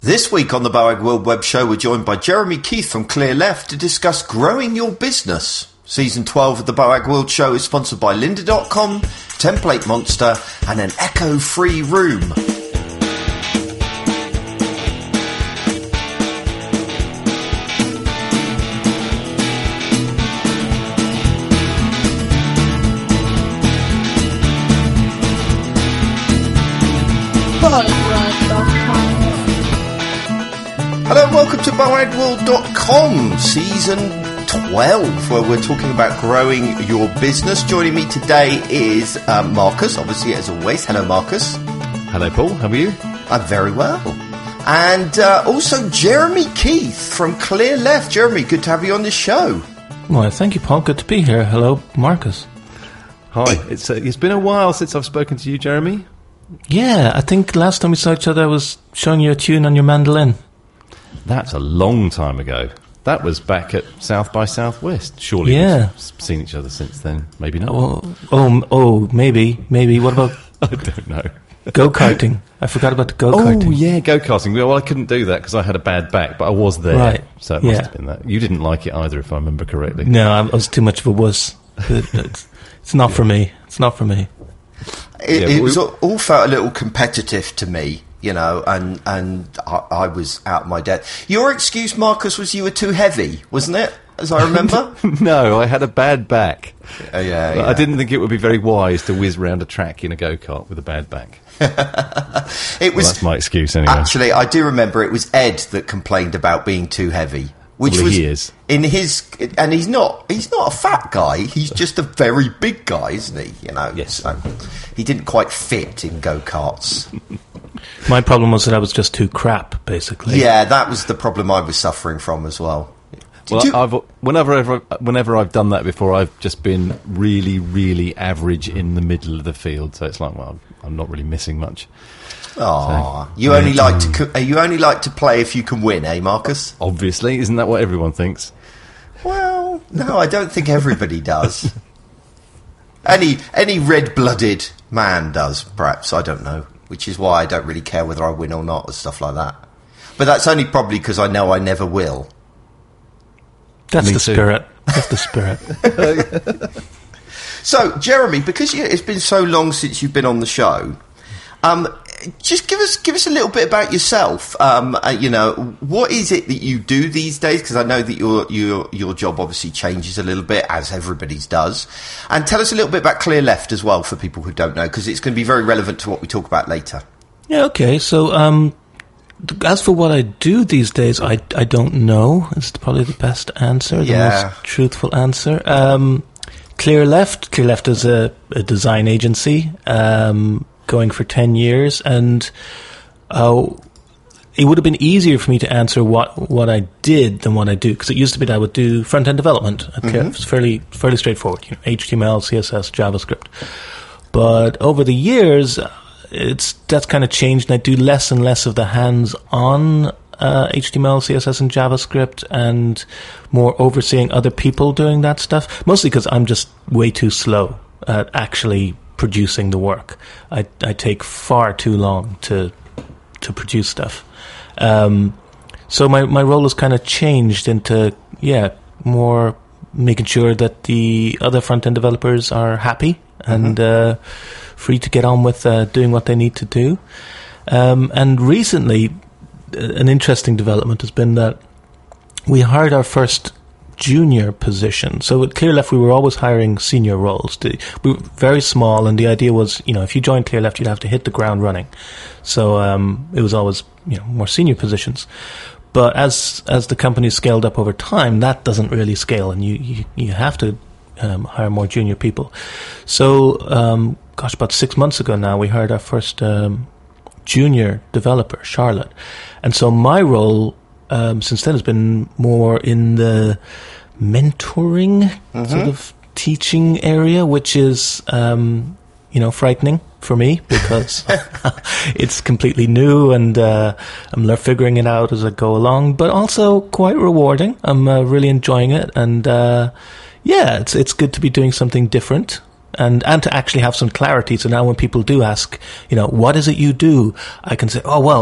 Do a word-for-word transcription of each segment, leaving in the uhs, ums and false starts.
This week on the Boag World Web Show, we're joined by Jeremy Keith from Clear Left to discuss growing your business. Season twelve of the Boag World Show is sponsored by Lynda dot com, Template Monster, and an echo-free room. Hello and welcome to Boag World dot com, Season twelve, where we're talking about growing your business. Joining me today is uh, Marcus, obviously, as always. Hello, Marcus. Hello, Paul. How are you? I'm very well. And uh, also Jeremy Keith from Clear Left. Jeremy, good to have you on the show. Well, thank you, Paul. Good to be here. Hello, Marcus. Hi. It's uh, it's been a while since I've spoken to you, Jeremy. Yeah, I think last time we saw each other I was showing you a tune on your mandolin. That's a long time ago. That was back at South by Southwest. Surely yeah. we've seen each other since then. Maybe not. Oh, oh, oh maybe, maybe. What about... I don't know. Go-karting. I forgot about the go-karting. Oh, yeah, go-karting. Well, I couldn't do that because I had a bad back, but I was there. Right. So it yeah. must have been that. You didn't like it either, if I remember correctly. No, I was too much of a wuss. It's, it's not for me. It's not for me. It, yeah, it was we, all, all felt a little competitive to me, you know, and, and I, I was out of my depth. Your excuse, Marcus, was you were too heavy, wasn't it, as I remember? No, I had a bad back. Uh, yeah, yeah. I didn't think it would be very wise to whiz round a track in a go-kart with a bad back. It was, well, that's my excuse anyway. Actually, I do remember it was Ed that complained about being too heavy. Which well, was he is. in his, and he's not. He's not a fat guy. He's just a very big guy, isn't he? You know. Yes. So he didn't quite fit in go karts. My problem was that I was just too crap, basically. Yeah, that was the problem I was suffering from as well. Did well, you- I've, whenever, ever, whenever I've done that before, I've just been really, really average in the middle of the field. So it's like, well, I'm not really missing much. Oh, so, you only like to co- you only like to play if you can win, eh, Marcus? Obviously, isn't that what everyone thinks? Well, no, I don't think everybody does. any any red-blooded man does, perhaps. I don't know, which is why I don't really care whether I win or not or stuff like that. But that's only probably because I know I never will. That's Me the too. spirit. That's the spirit. So, Jeremy, because you, it's been so long since you've been on the show, um, just give us give us a little bit about yourself. Um, uh, you know, what is it that you do these days? Because I know that your your your job obviously changes a little bit, as everybody's does. And tell us a little bit about Clear Left as well for people who don't know, because it's going to be very relevant to what we talk about later. Yeah, okay. So, um, as for what I do these days, I, I don't know. It's probably the best answer, the Yeah. most truthful answer. Um, Clear Left. Clear Left is a, a design agency, um, going for ten years, and uh, it would have been easier for me to answer what, what I did than what I do, because it used to be that I would do front-end development. Okay, mm-hmm. It's fairly fairly straightforward, you know, H T M L, C S S, JavaScript. But over the years, it's that's kind of changed, and I do less and less of the hands-on uh, H T M L, C S S, and JavaScript, and more overseeing other people doing that stuff, mostly because I'm just way too slow at actually producing the work. I, I take far too long to to produce stuff. Um, so my, my role has kind of changed into, yeah, more making sure that the other front-end developers are happy and mm-hmm. uh, free to get on with uh, doing what they need to do. Um, and recently, an interesting development has been that we hired our first junior position. So at Clear Left, we were always hiring senior roles. We were very small, and the idea was, you know, if you joined Clear Left, you'd have to hit the ground running. So um, it was always, you know, more senior positions. But as as the company scaled up over time, that doesn't really scale, and you you, you have to um, hire more junior people. So, um, gosh, about six months ago now, we hired our first um, junior developer, Charlotte. And so my role Um, since then has been more in the mentoring mm-hmm. sort of teaching area, which is, um, you know, frightening for me because it's completely new and uh, I'm le- figuring it out as I go along, but also quite rewarding. I'm uh, really enjoying it, and uh, yeah, it's it's good to be doing something different. And and to actually have some clarity. So now when people do ask, you know, what is it you do? I can say, oh, well,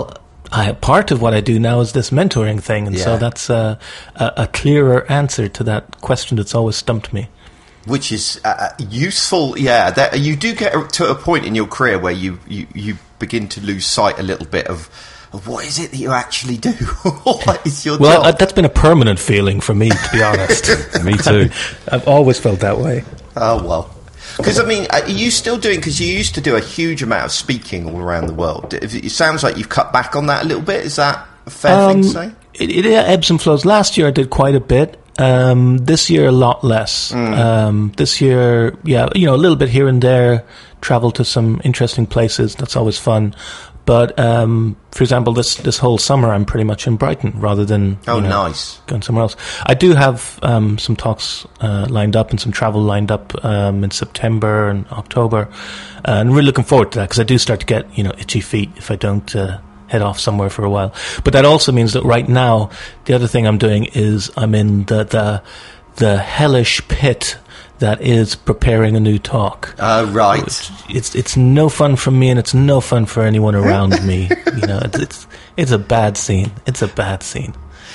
I, part of what I do now is this mentoring thing, and Yeah. so that's uh, a, a clearer answer to that question that's always stumped me. Which is uh, useful, yeah. That, you do get to a point in your career where you, you, you begin to lose sight a little bit of, of what is it that you actually do? What is your Well, job? uh, that's been a permanent feeling for me, to be honest. Me too. I've always felt that way. Oh, well. Because, I mean, are you still doing... Because you used to do a huge amount of speaking all around the world. It sounds like you've cut back on that a little bit. Is that a fair Um, thing to say? It, it ebbs and flows. Last year I did quite a bit. Um, this year a lot less. Mm. Um, this year, yeah, you know, a little bit here and there. Travel to some interesting places. That's always fun. But um, for example, this this whole summer I'm pretty much in Brighton rather than Oh, you know, nice. going somewhere else. I do have um, some talks uh, lined up and some travel lined up um, in September and October, uh, and really looking forward to that because I do start to get you know itchy feet if I don't uh, head off somewhere for a while. But that also means that right now the other thing I'm doing is I'm in the the, the hellish pit that is preparing a new talk. Uh, right. It's, it's it's no fun for me, and it's no fun for anyone around me. You know, it's, it's it's a bad scene. It's a bad scene.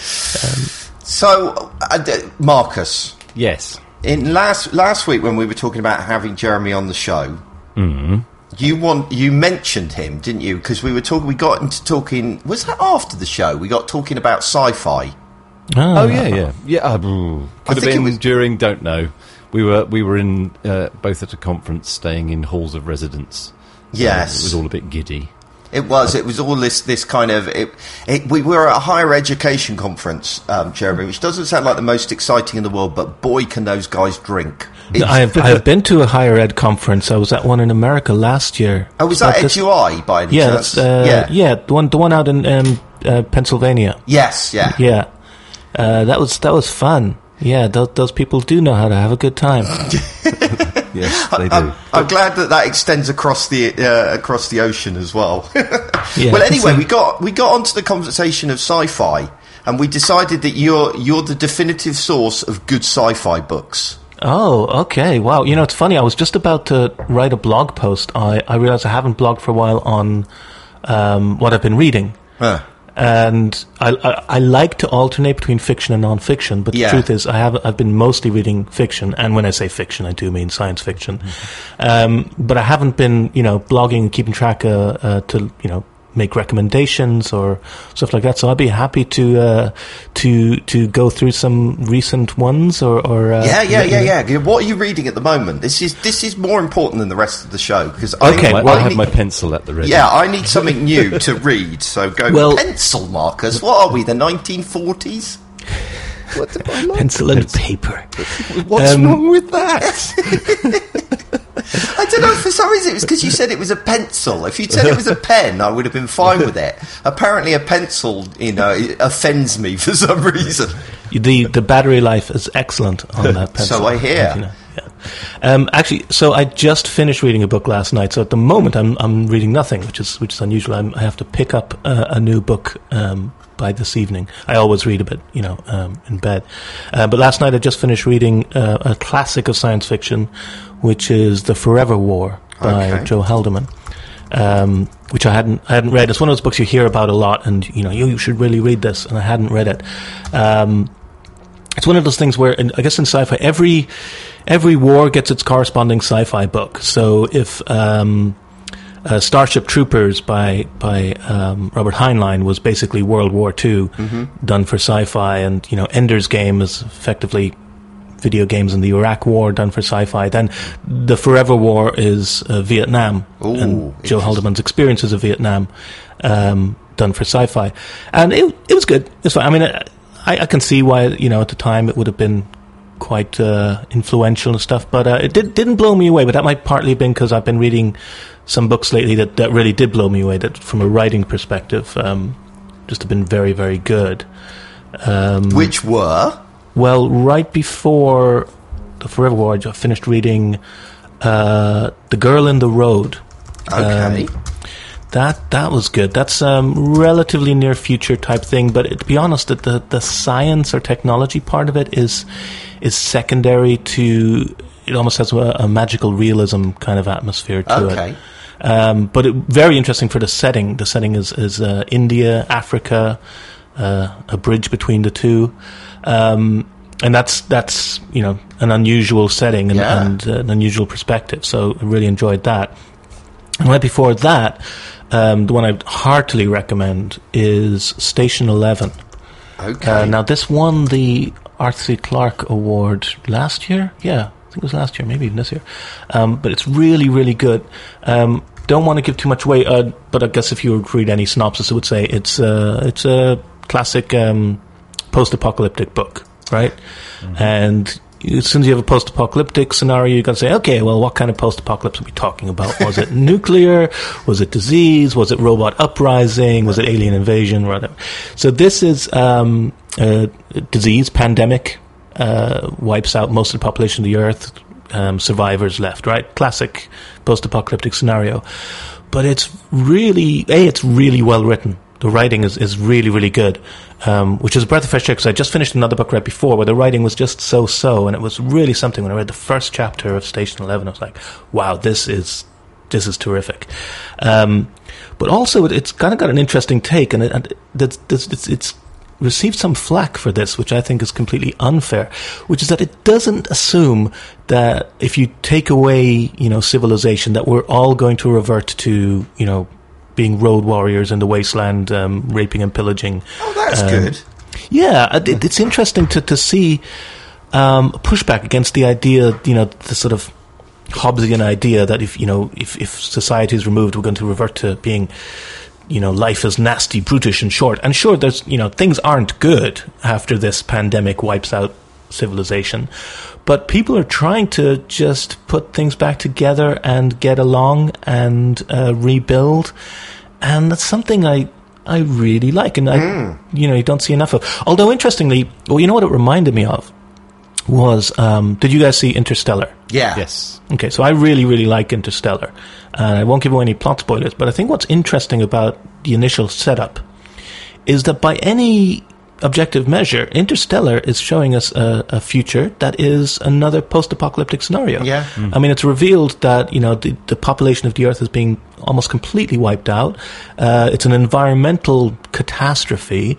Um, So, uh, d- Marcus, Yes. in last last week when we were talking about having Jeremy on the show, Mm-hmm. you want you mentioned him, didn't you? Because we were talking, we got into talking. Was that after the show? We got talking about sci-fi. Oh yeah, yeah, yeah. Uh, could have think it been was- during. Don't know. We were we were in uh, both at a conference, staying in halls of residence. So Yes. it was all a bit giddy. It was. It was all this, this kind of. It, it, we were at a higher education conference, um, Jeremy, which doesn't sound like the most exciting in the world, but boy, can those guys drink. It's- I've I've been to a higher ed conference. I was at one in America last year. oh, was Like that this- EduI by any Yeah, chance? that's, uh, yeah. yeah, the one the one out in um, uh, Pennsylvania. Yes. Yeah. Yeah, uh, that was that was fun. Yeah, those, those people do know how to have a good time. Yes, they do. I'm, I'm glad that that extends across the uh, across the ocean as well. Yeah. Well, anyway, we got we got onto the conversation of sci-fi, and we decided that you're you're the definitive source of good sci-fi books. Oh, okay. Wow. You know, it's funny. I was just about to write a blog post. I, I realized I haven't blogged for a while on um, what I've been reading. Huh. And I, I, I like to alternate between fiction and non-fiction, but Yeah. the truth is I have, I've been mostly reading fiction, and when I say fiction, I do mean science fiction. Mm-hmm. Um, but I haven't been, you know, blogging, keeping track uh, uh, to, you know, make recommendations or stuff like that. So I'd be happy to uh, to to go through some recent ones or, or uh, Yeah, yeah, let you yeah, know. yeah. What are you reading at the moment? This is this is more important than the rest of the show because Okay, I, I, well, I have need, my pencil at the ready. yeah, I need something new to read. So go Well- pencil, Marcus. What are we? The nineteen forties? What did I like? Pencil and paper. What's Um, wrong with that? I don't know. For some reason, it was because you said it was a pencil. If you'd said it was a pen, I would have been fine with it. Apparently, a pencil, you know, it offends me for some reason. The the battery life is excellent on that pencil. So I hear. You know, yeah. Um, actually, so I just finished reading a book last night. So at the moment, I'm I'm reading nothing, which is which is unusual. I'm, I have to pick up uh, a new book um, by this evening. I always read a bit, you know, um, in bed. Uh, but last night, I just finished reading uh, a classic of science fiction, which is The Forever War by Okay. Joe Haldeman. Um, which I hadn't I hadn't read. It's one of those books you hear about a lot, and you know you, you should really read this. And I hadn't read it. Um, it's one of those things where, in, I guess, in sci-fi, every every war gets its corresponding sci-fi book. So if um, uh, Starship Troopers by by um, Robert Heinlein was basically World War Two done for sci-fi, and you know Ender's Game is effectively video games in the Iraq War done for sci-fi, then The Forever War is uh, Vietnam, Ooh, and Joe interesting. Haldeman's experiences of Vietnam um, done for sci-fi, and it it was good. It's fine. I mean, I, I can see why you know at the time it would have been quite uh, influential and stuff, but uh, it did, didn't blow me away. But that might partly have been because I've been reading some books lately that, that really did blow me away. That from a writing perspective, um, just have been very very good. Um, Which were? well, right before The Forever War, I finished reading uh, The Girl in the Road. Okay. Um, that that was good. That's um, relatively near future type thing, but it, to be honest, the, the the science or technology part of it is is secondary to. It almost has a, a magical realism kind of atmosphere to Okay. it. Um, but it, very interesting for the setting. The setting is, is uh, India, Africa, uh, a bridge between the two. Um, and that's, that's you know, an unusual setting and, yeah. and uh, an unusual perspective. So I really enjoyed that. And right before that, um, the one I'd heartily recommend is Station Eleven. Okay. Uh, now, this won the Arthur C. Clarke Award last year. Yeah, I think it was last year, maybe even this year. Um, but it's really, really good. Um, don't want to give too much away, uh, but I guess if you would read any synopsis, it would say it's uh, it's a classic um, post-apocalyptic book, right? Mm-hmm. And as soon as you have a post-apocalyptic scenario, you've got to say, okay, well, what kind of post-apocalypse are we talking about? Was it nuclear? Was it disease? Was it robot uprising? Was it alien invasion? Whatever. So this is um, a disease, pandemic, uh, wipes out most of the population of the Earth, um, survivors left, right? Classic post-apocalyptic scenario. But it's really, A, it's really well written. The writing is, is really, really good, um, which is a breath of fresh air, because I just finished another book right before where the writing was just so-so, and it was really something. When I read the first chapter of Station Eleven, I was like, wow, this is this is terrific. Um, but also, it, it's kind of got an interesting take, and, it, and it's, it's, it's received some flack for this, which I think is completely unfair, which is that it doesn't assume that if you take away, you know, civilization, that we're all going to revert to, you know, being road warriors in the wasteland, um, raping and pillaging. Oh, that's um, good. Yeah, it, it's interesting to, to see um, pushback against the idea, you know, the sort of Hobbesian idea that if, you know, if, if society is removed, we're going to revert to being, you know, life is nasty, brutish and short. And sure, there's, you know, things aren't good after this pandemic wipes out civilization. But people are trying to just put things back together and get along and uh, rebuild. And that's something I I really like. And, I, mm. you know, you don't see enough of. Although, interestingly, well, you know what it reminded me of? Was, um, did you guys see Interstellar? Yeah. Yes. Okay, so I really, really like Interstellar. And I won't give away any plot spoilers, but I think what's interesting about the initial setup is that by any objective measure, Interstellar is showing us a, a future that is another post-apocalyptic scenario. Yeah. Mm. I mean, it's revealed that, you know, the, the population of the Earth is being almost completely wiped out. Uh, it's an environmental catastrophe.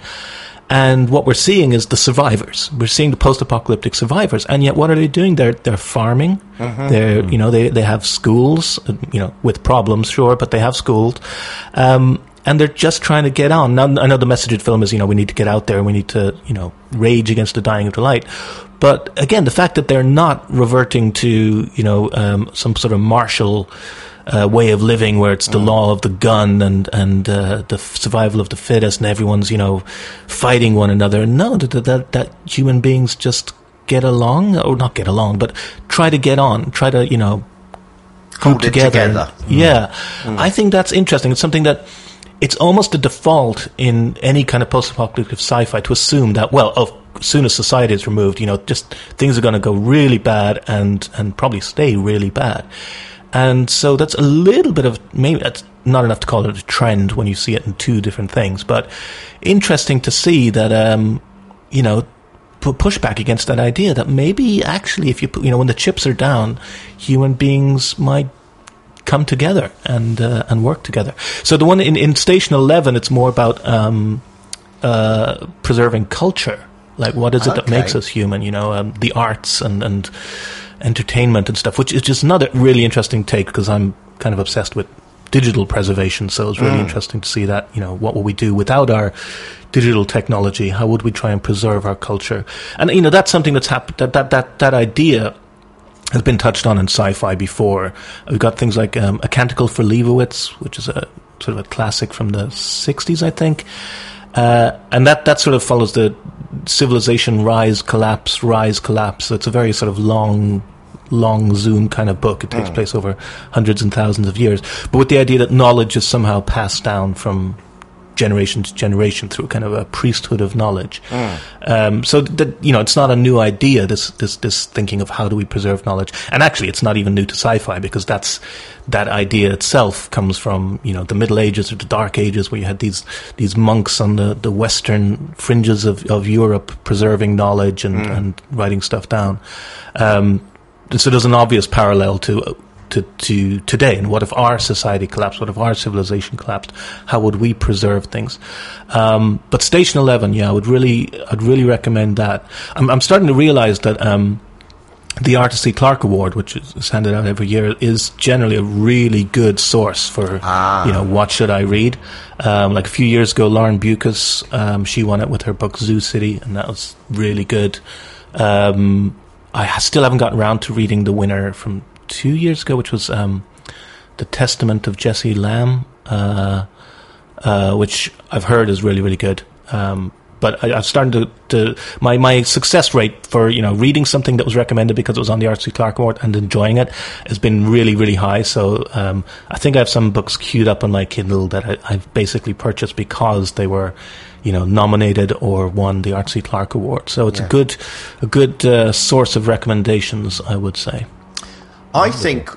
And what we're seeing is the survivors. We're seeing the post-apocalyptic survivors. And yet, what are they doing? They're they're farming. Mm-hmm. They're you know they they have schools. You know, with problems, sure, but they have schools. Um, and they're just trying to get on. Now, I know the message of the film is, you know, we need to get out there and we need to, you know, rage against the dying of the light. But again, the fact that they're not reverting to, you know, um, some sort of martial uh, way of living where it's the mm. law of the gun and, and uh, the survival of the fittest and everyone's, you know, fighting one another. No, that, that, that human beings just get along, or not get along, but try to get on, try to, you know, hold it together. together. Mm. Yeah. Mm. I think that's interesting. It's something that it's almost a default in any kind of post-apocalyptic sci-fi to assume that, well, oh, as soon as society is removed, you know, just things are going to go really bad and, and probably stay really bad. And so that's a little bit of, maybe that's not enough to call it a trend when you see it in two different things, but interesting to see that, um, you know, put pushback against that idea that maybe actually if you put, you know, when the chips are down, human beings might come together and uh, and work together. So the one in, in Station Eleven, it's more about um, uh, preserving culture. Like, what is it okay. that makes us human? You know, um, the arts and, and entertainment and stuff, which is just another really interesting take because I'm kind of obsessed with digital preservation. So it's really mm. interesting to see that. You know, what will we do without our digital technology? How would we try and preserve our culture? And you know, that's something that's happened. That that that that idea has been touched on in sci-fi before. We've got things like um, A Canticle for Leibowitz, which is a sort of a classic from the sixties, I think. Uh, and that, that sort of follows the civilization rise, collapse, rise, collapse. So it's a very sort of long, long zoom kind of book. It takes mm. place over hundreds and thousands of years. But with the idea that knowledge is somehow passed down from generation to generation through kind of a priesthood of knowledge. Mm. Um, so that, you know, it's not a new idea, this, this, this thinking of how do we preserve knowledge. And actually it's not even new to sci-fi because that's, that idea itself comes from, you know, the Middle Ages or the Dark Ages where you had these, these monks on the, the western fringes of, of Europe preserving knowledge and, mm. and writing stuff down. Um, so there's an obvious parallel to to, to today, and what if our society collapsed? What if our civilization collapsed? How would we preserve things? Um, but Station Eleven, yeah, I would really, I'd really recommend that. I'm, I'm starting to realize that um, the Arthur C. Clarke Award, which is handed out every year, is generally a really good source for, ah. you know, what should I read? Um, like a few years ago, Lauren Bucas, um, she won it with her book Zoo City, and that was really good. Um, I still haven't gotten around to reading the winner from two years ago, which was um, The Testament of Jesse Lamb, uh, uh, which I've heard is really, really good. Um, but I, I've started to, to my my success rate for you know reading something that was recommended because it was on the Arthur C. Clarke Award and enjoying it has been really, really high. So um, I think I have some books queued up on my Kindle that I, I've basically purchased because they were, you know, nominated or won the Arthur C. Clarke Award. So it's yeah. a good, a good uh, source of recommendations, I would say. I think,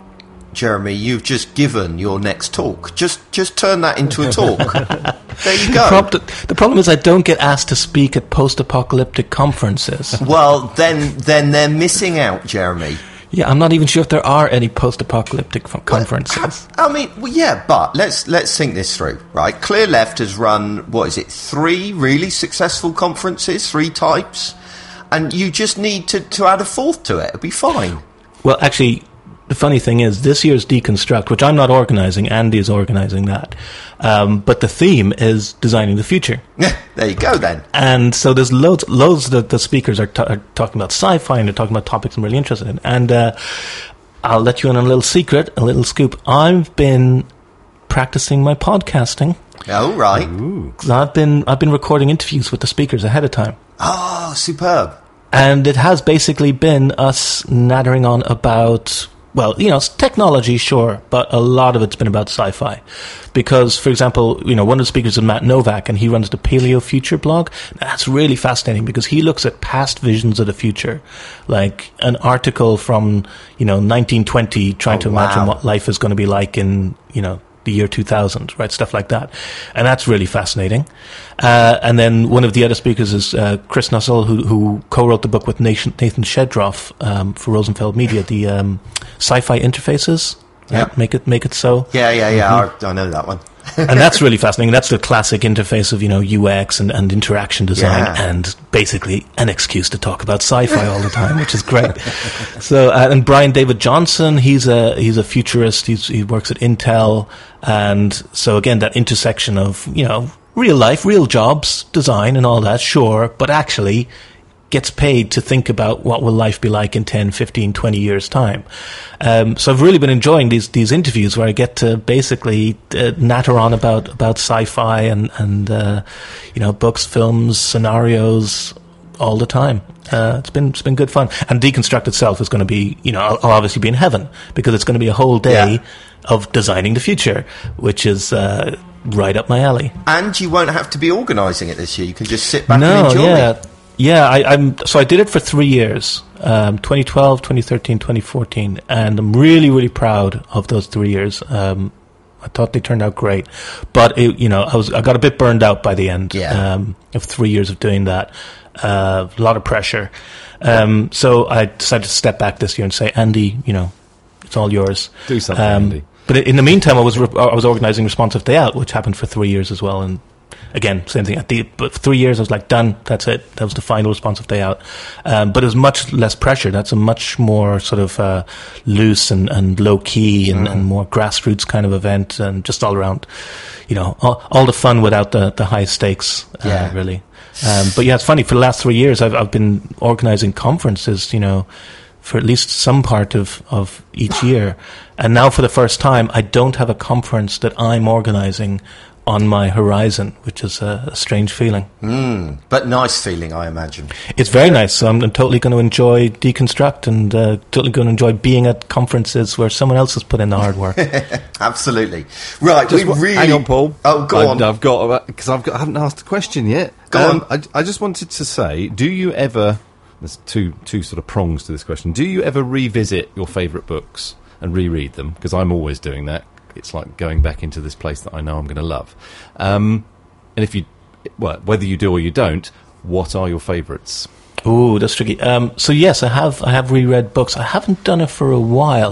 Jeremy, you've just given your next talk. Just, just turn that into a talk. There you go. The, prob- the problem is I don't get asked to speak at post-apocalyptic conferences. Well, then, then they're missing out, Jeremy. Yeah, I'm not even sure if there are any post-apocalyptic f- conferences. Well, I mean, well, yeah, but let's let's think this through, right? Clear Left has run, what is it, three really successful conferences, three types, and you just need to, to add a fourth to it. It'll be fine. Well, actually, the funny thing is, this year's Deconstruct, which I'm not organising, Andy is organising that, um, but the theme is designing the future. Yeah, there you go then. And so there's loads, loads that the speakers are, t- are talking about sci-fi, and they're talking about topics I'm really interested in. And uh, I'll let you in on a little secret, a little scoop. I've been practicing my podcasting. Oh, right. Ooh. I've been I've been recording interviews with the speakers ahead of time. Oh, superb. And it has basically been us nattering on about, well, you know, technology, sure, but a lot of it's been about sci-fi. Because, for example, you know, one of the speakers is Matt Novak, and he runs the Paleo Future blog. That's really fascinating because he looks at past visions of the future, like an article from, you know, nineteen twenty trying oh, to imagine wow. what life is going to be like in, you know, the year two thousand, right? Stuff like that. And that's really fascinating. Uh, and then one of the other speakers is uh, Chris Nussel, who, who co-wrote the book with Nathan, Nathan Shedroff um, for Rosenfeld Media, the um, Sci-Fi Interfaces. Yeah. Right? Make it, make it so. Yeah, yeah, yeah. Mm-hmm. I, I know that one. And that's really fascinating. That's the classic interface of, you know, U X and, and interaction design, yeah. and basically an excuse to talk about sci-fi all the time, which is great. So, uh, and Brian David Johnson, he's a he's a futurist. He's, he works at Intel, and so again, that intersection of, you know, real life, real jobs, design, and all that, sure, but actually gets paid to think about what will life be like in ten, fifteen, twenty years' time. Um, so I've really been enjoying these these interviews where I get to basically uh, natter on about, about sci-fi and, and uh, you know, books, films, scenarios all the time. Uh, it's been it's been good fun. And Deconstruct itself is going to be, you know, I'll, I'll obviously be in heaven because it's going to be a whole day yeah. of designing the future, which is uh, right up my alley. And you won't have to be organising it this year. You can just sit back no, and enjoy yeah. it. Yeah, I, I'm. So I did it for three years, um, twenty twelve, twenty thirteen, twenty fourteen, and I'm really, really proud of those three years. Um, I thought they turned out great, but it, you know, I was I got a bit burned out by the end yeah. um, of three years of doing that. Uh, a lot of pressure, um, so I decided to step back this year and say, Andy, you know, it's all yours. Do something, um, Andy. But in the meantime, I was re- I was organising Responsive Day Out, which happened for three years as well, and. Again, same thing. At the, but for three years, I was like, done. That's it. That was the final Responsive Day Out. Um, but it was much less pressure. That's a much more sort of uh, loose and, and low key and, mm. and more grassroots kind of event, and just all around, you know, all, all the fun without the, the high stakes. Uh, yeah. really. Um, but yeah, it's funny. For the last three years, I've I've been organising conferences, you know, for at least some part of, of each year, and now for the first time, I don't have a conference that I'm organising on my horizon, which is a, a strange feeling. Mm, but nice feeling, I imagine. It's very nice. So I'm, I'm totally going to enjoy Deconstruct and uh, totally going to enjoy being at conferences where someone else has put in the hard work. Absolutely. Right, just we w- really... Hang on, Paul. Oh, go I've, on. I've got... Because I've got, I haven't asked a question yet. Go um, on. I, I just wanted to say, do you ever... There's two, two sort of prongs to this question. Do you ever revisit your favourite books and reread them? Because I'm always doing that. It's like going back into this place that I know I'm going to love. Um, and if you, well, whether you do or you don't, what are your favourites? Ooh, that's tricky. Um, so yes, I have I have reread books. I haven't done it for a while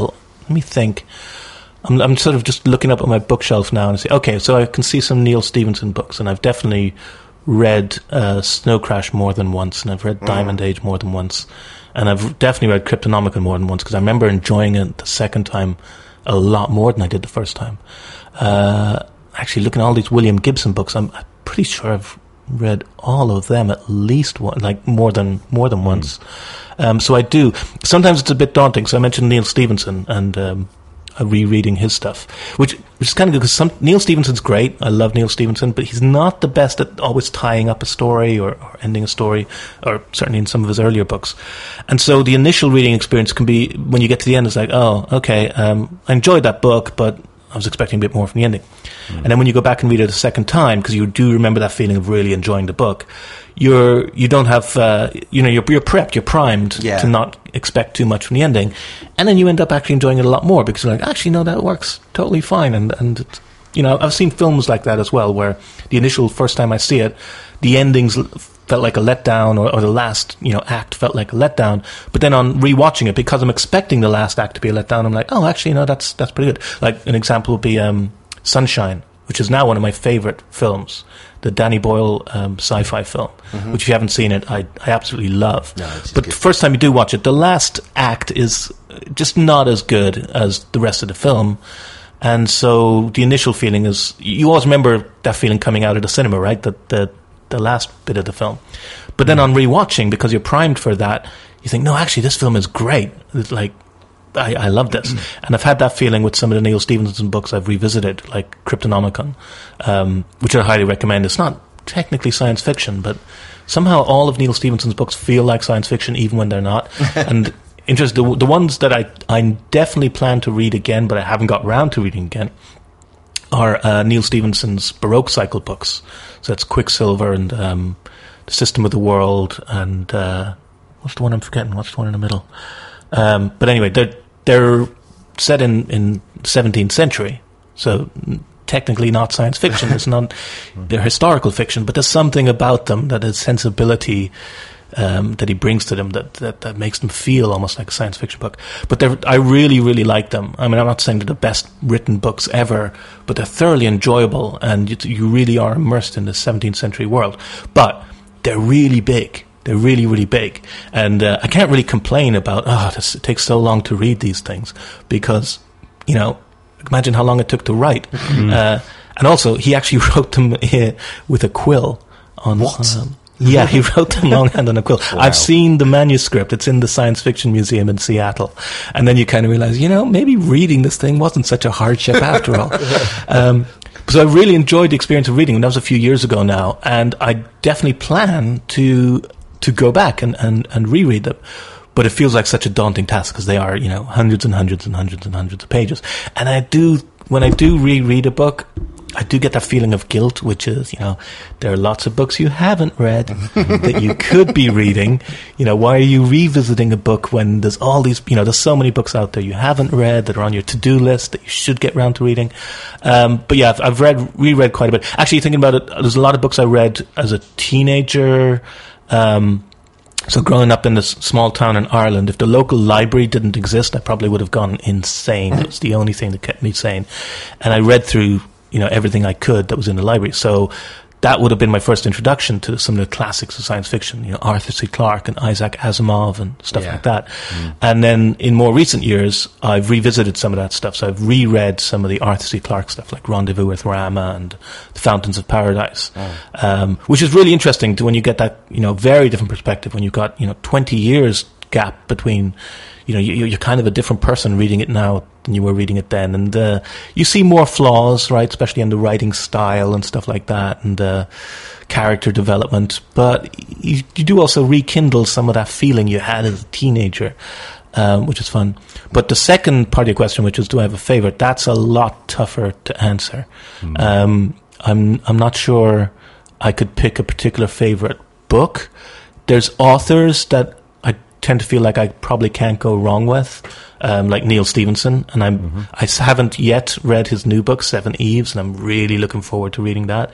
let me think. I'm, I'm sort of just looking up at my bookshelf now and say, okay, so I can see some Neil Stephenson books, and I've definitely read uh, Snow Crash more than once, and I've read mm. Diamond Age more than once, and I've definitely read Cryptonomicon more than once, because I remember enjoying it the second time a lot more than I did the first time. Uh, actually, looking at all these William Gibson books, I'm, I'm pretty sure I've read all of them at least one, like more than more than once. Mm. Um, so I do. Sometimes it's a bit daunting. So I mentioned Neil Stephenson and um, uh, rereading his stuff, which, which is kind of good because some Neil Stephenson's great. I love Neil Stephenson, but he's not the best at always tying up a story or, or ending a story, or certainly in some of his earlier books. And so the initial reading experience can be, when you get to the end, it's like, oh, okay, um, I enjoyed that book, but I was expecting a bit more from the ending. Mm. And then when you go back and read it a second time, because you do remember that feeling of really enjoying the book, you're you don't have uh, you know you're you're prepped, you're primed yeah. to not expect too much from the ending, and then you end up actually enjoying it a lot more because you're like, actually no, that works totally fine. And and it, you know, I've seen films like that as well, where the initial first time I see it, the endings felt like a letdown, or, or the last you know act felt like a letdown. But then on rewatching it, because I'm expecting the last act to be a letdown, I'm like, oh, actually no, that's that's pretty good. Like an example would be um, Sunshine, which is now one of my favorite films, the Danny Boyle um, sci-fi film, mm-hmm. which if you haven't seen it, I, I absolutely love. No, but good. The first time you do watch it, the last act is just not as good as the rest of the film. And so the initial feeling is, you always remember that feeling coming out of the cinema, right? The, the, the last bit of the film. But then mm-hmm. on rewatching, because you're primed for that, you think, no, actually, this film is great. It's like, I, I love this. And I've had that feeling with some of the Neil Stephenson books I've revisited, like Cryptonomicon, um, which I highly recommend. It's not technically science fiction, but somehow all of Neil Stephenson's books feel like science fiction, even when they're not. And interest, the, the ones that I, I definitely plan to read again, but I haven't got round to reading again, are uh, Neil Stephenson's Baroque cycle books. So that's Quicksilver and um, The System of the World, and uh, what's the one I'm forgetting? What's the one in the middle? Um, but anyway, they're they're set in in the seventeenth century, so technically not science fiction. It's not they're historical fiction, but there's something about them, that is sensibility um, that he brings to them that, that that makes them feel almost like a science fiction book. But they're, I really really like them. I mean, I'm not saying they're the best written books ever, but they're thoroughly enjoyable, and you, you really are immersed in the seventeenth century world. But they're really big. They're really, really big. And uh, I can't really complain about, oh, this, it takes so long to read these things, because, you know, imagine how long it took to write. Mm. Uh, and also, he actually wrote them uh, with a quill. On, what? Um, yeah, he wrote them longhand on a quill. Wow. I've seen the manuscript. It's in the Science Fiction Museum in Seattle. And then you kind of realize, you know, maybe reading this thing wasn't such a hardship after all. Um So I really enjoyed the experience of reading, and that was a few years ago now, and I definitely plan to to go back and, and, and reread them. But it feels like such a daunting task, because they are, you know, hundreds and hundreds and hundreds and hundreds of pages. And I do, when I do reread a book, I do get that feeling of guilt, which is, you know, there are lots of books you haven't read that you could be reading. You know, why are you revisiting a book when there's all these, you know, there's so many books out there you haven't read that are on your to-do list that you should get round to reading. Um, but yeah, I've, I've read, reread quite a bit. Actually, thinking about it, there's a lot of books I read as a teenager. Um, so growing up in this small town in Ireland, if the local library didn't exist, I probably would have gone insane. It was the only thing that kept me sane. And I read through, you know, everything I could that was in the library. So that would have been my first introduction to some of the classics of science fiction, you know, Arthur C. Clarke and Isaac Asimov and stuff yeah. like that. Mm. And then in more recent years, I've revisited some of that stuff. So I've reread some of the Arthur C. Clarke stuff, like Rendezvous with Rama and The Fountains of Paradise, oh. um, which is really interesting to when you get that, you know, very different perspective when you've got, you know, twenty years gap between, you know, you, you're kind of a different person reading it now than you were reading it then. And uh, you see more flaws, right, especially in the writing style and stuff like that, and uh, character development. But you, you do also rekindle some of that feeling you had as a teenager, um, which is fun. But the second part of your question, which is, do I have a favorite? That's a lot tougher to answer. Mm. Um, I'm I'm not sure I could pick a particular favorite book. There's authors that I tend to feel like I probably can't go wrong with, um, like Neil Stephenson, and I'm mm-hmm. I haven't yet read his new book, Seven Eves, and I'm really looking forward to reading that.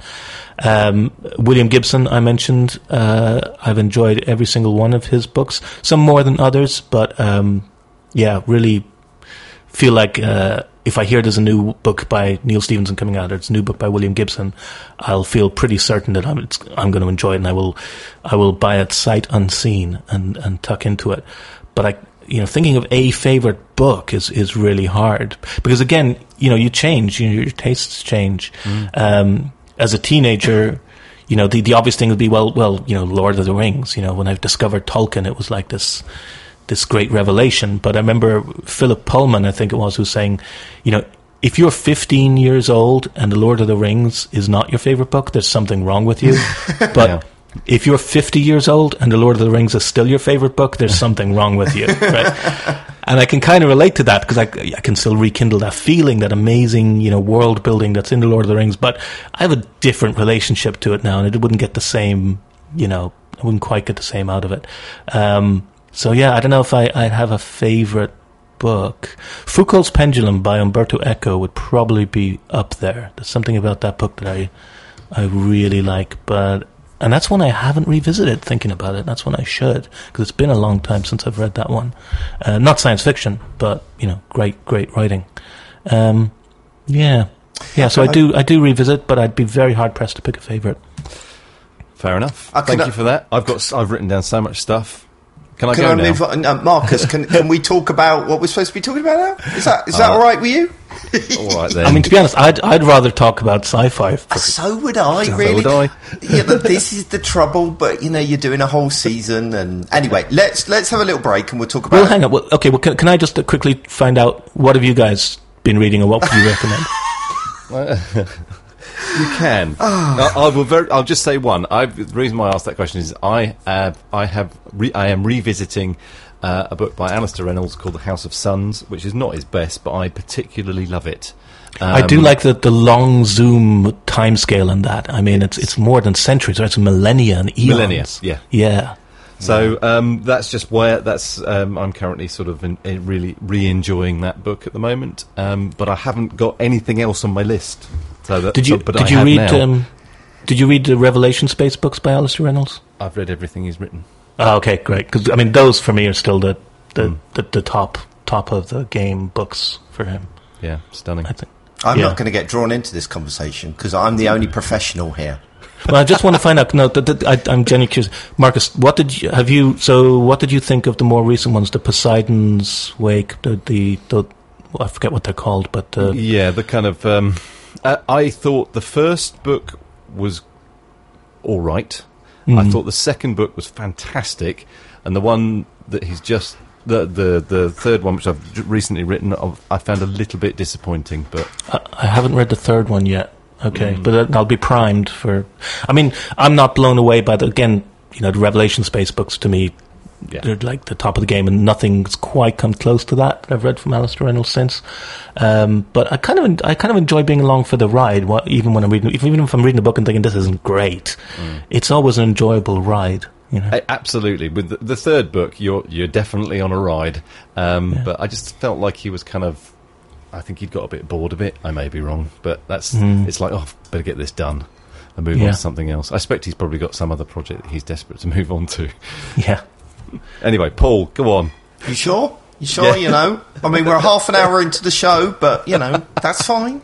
Um, William Gibson, I mentioned, uh, I've enjoyed every single one of his books, some more than others, but um, yeah, really feel like uh, if I hear there's a new book by Neil Stephenson coming out, or it's a new book by William Gibson, I'll feel pretty certain that I'm it's, I'm going to enjoy it, and I will I will buy it sight unseen and, and tuck into it. But I, you know, thinking of a favorite book is, is really hard, because again, you know, you change, you know, your tastes change. Mm. Um, as a teenager, you know, the, the obvious thing would be, well, well, you know, Lord of the Rings. You know, when I discovered Tolkien, it was like this, this great revelation. But I remember Philip Pullman, I think it was, who was saying, you know, if you're fifteen years old and The Lord of the Rings is not your favorite book, there's something wrong with you. But yeah. If you're fifty years old and The Lord of the Rings is still your favorite book, there's something wrong with you, right? And I can kind of relate to that, because I, I can still rekindle that feeling, that amazing, you know, world building that's in The Lord of the Rings. But I have a different relationship to it now, and it wouldn't get the same, you know, I wouldn't quite get the same out of it. Um, so yeah, I don't know if I, I'd have a favorite book. Foucault's Pendulum by Umberto Eco would probably be up there. There's something about that book that I, I really like, but. And that's one I haven't revisited, thinking about it. That's one I should, because it's been a long time since I've read that one. Uh, not science fiction, but, you know, great, great writing. Um, yeah. Yeah, so I do I do revisit, but I'd be very hard-pressed to pick a favourite. Fair enough. Uh, Thank you for that. I've got I've written down so much stuff. Can I can go I now? Move on? Uh, Marcus, can can we talk about what we're supposed to be talking about now? Is that is that uh, all right with you? All right then. I mean, to be honest, I'd I'd rather talk about sci-fi. Uh, so would I. So really. would I. Yeah, but this is the trouble. But you know, you're doing a whole season, and anyway, let's let's have a little break, and we'll talk about. Well, hang on. Well, okay. Well, can, can I just uh, quickly find out what have you guys been reading, or what would you recommend? You can. Oh. I, I will. Very, I'll just say one. I've, the reason why I asked that question is I have. I have. Re, I am revisiting uh, a book by Alistair Reynolds called The House of Suns, which is not his best, but I particularly love it. Um, I do like the, the long zoom timescale in that. I mean, it's it's more than centuries, right? It's millennia and eons. Millennia. Yeah. Yeah. So um, that's just where that's. Um, I'm currently sort of in, in really re-enjoying that book at the moment, um, but I haven't got anything else on my list. So that, did you so, but did I you read um, did you read the Revelation Space books by Alistair Reynolds? I've read everything he's written. Oh, okay, great. Because I mean, those for me are still the the, mm. the the top top of the game books for him. Yeah, stunning. I think. I'm yeah. not going to get drawn into this conversation because I'm the only professional here. Well, I just want to find out. No, th- th- I, I'm genuinely curious, Marcus. What did you have you? So, what did you think of the more recent ones, the Poseidon's Wake, the the, the well, I forget what they're called, but uh, yeah, the kind of. Um, uh, I thought the first book was all right. Mm. I thought the second book was fantastic, and the one that he's just. The, the the third one, which I've recently written, I found a little bit disappointing. But I, I haven't read the third one yet. Okay, mm. but I'll be primed for. I mean, I'm not blown away by the again. You know, the Revelation Space books to me, yeah. they're like the top of the game, and nothing's quite come close to that, that I've read from Alistair Reynolds since. Um, but I kind of I kind of enjoy being along for the ride, even when I'm reading, even if I'm reading a book and thinking this isn't great. Mm. It's always an enjoyable ride. You know? Absolutely. With the, the third book, you're you're definitely on a ride. Um, yeah. But I just felt like he was kind of. I think he'd got a bit bored of it. I may be wrong, but that's. Mm. It's like, oh, better get this done and move yeah. on to something else. I expect he's probably got some other project that he's desperate to move on to. Yeah. Anyway, Paul, go on. You sure? You sure? Yeah. You know, I mean, we're half an hour into the show, but you know, that's fine.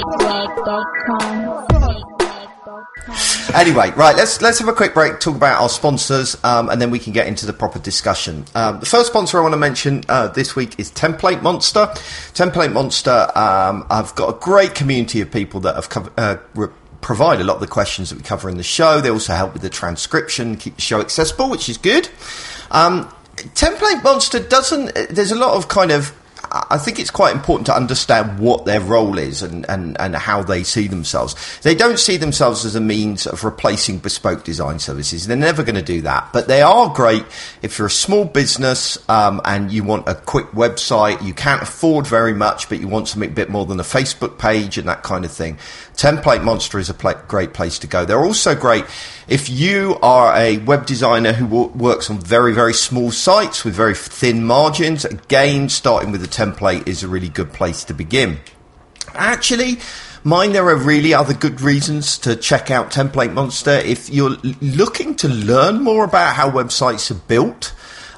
Anyway, right, let's let's have a quick break, talk about our sponsors, um, and then we can get into the proper discussion. Um, the first sponsor I want to mention uh, this week is Template Monster. Template Monster, um, I've got a great community of people that have co- uh, re- provide a lot of the questions that we cover in the show. They also help with the transcription, keep the show accessible, which is good. Um, Template Monster doesn't... There's a lot of kind of... I think it's quite important to understand what their role is and, and, and how they see themselves. They don't see themselves as a means of replacing bespoke design services. They're never going to do that. But they are great if you're a small business um, and you want a quick website. You can't afford very much, but you want something a bit more than a Facebook page and that kind of thing. Template Monster is a pl- great place to go. They're also great if you are a web designer who w- works on very, very small sites with very thin margins. Again, starting with a template is a really good place to begin. Actually, mine, there are really other good reasons to check out Template Monster. If you're l- looking to learn more about how websites are built,